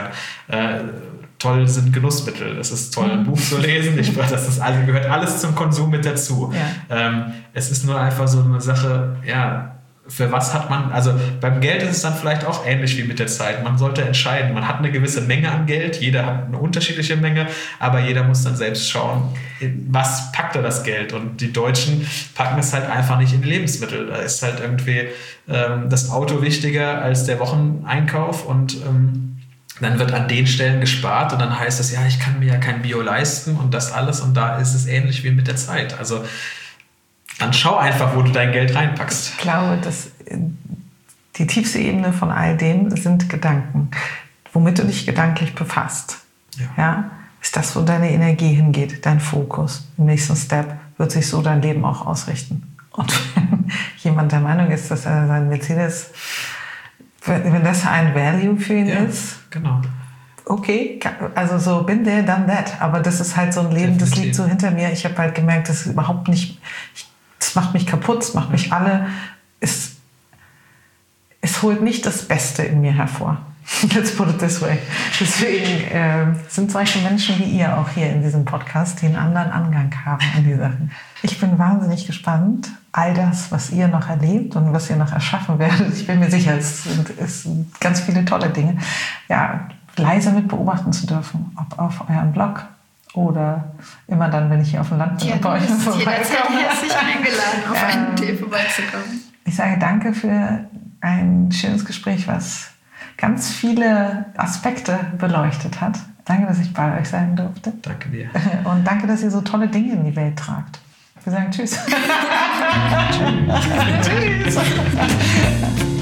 Speaker 3: Toll sind Genussmittel. Es ist toll, ein Buch zu lesen. Gehört alles zum Konsum mit dazu. Ja. Es ist nur einfach so eine Sache, ja, für was hat man, also beim Geld ist es dann vielleicht auch ähnlich wie mit der Zeit. Man sollte entscheiden, man hat eine gewisse Menge an Geld, jeder hat eine unterschiedliche Menge, aber jeder muss dann selbst schauen, was packt er das Geld. Und die Deutschen packen es halt einfach nicht in Lebensmittel. Da ist halt irgendwie das Auto wichtiger als der Wocheneinkauf, und dann wird an den Stellen gespart und dann heißt es, ja, ich kann mir ja kein Bio leisten und das alles, und da ist es ähnlich wie mit der Zeit. Also dann schau einfach, wo du dein Geld reinpackst.
Speaker 1: Ich glaube, dass die tiefste Ebene von all dem sind Gedanken. Womit du dich gedanklich befasst. Ja, ist das, wo deine Energie hingeht, dein Fokus. Im nächsten Step wird sich so dein Leben auch ausrichten. Und wenn jemand der Meinung ist, dass er sein Mercedes, wenn das ein Value für ihn ist,
Speaker 3: genau.
Speaker 1: Okay, also so bin there, done that. Aber das ist halt so ein Leben, das liegt so hinter mir. Ich habe halt gemerkt, das ist überhaupt nicht, das macht mich kaputt, es macht mich alle, es holt nicht das Beste in mir hervor. Let's put it this way. Deswegen sind solche Menschen wie ihr auch hier in diesem Podcast, die einen anderen Angang haben an die Sachen. Ich bin wahnsinnig gespannt, all das, was ihr noch erlebt und was ihr noch erschaffen werdet. Ich bin mir sicher, es sind ganz viele tolle Dinge. Ja, leise mit beobachten zu dürfen, ob auf euren Blog oder immer dann, wenn ich hier auf dem Land bin, bei euch vorbeikomme.
Speaker 2: Jederzeit herzlich eingeladen, auf einen Tee vorbeizukommen.
Speaker 1: Ich sage danke für ein schönes Gespräch, was ganz viele Aspekte beleuchtet hat. Danke, dass ich bei euch sein durfte.
Speaker 3: Danke dir.
Speaker 1: Und danke, dass ihr so tolle Dinge in die Welt tragt. Wir sagen Tschüss. Tschüss.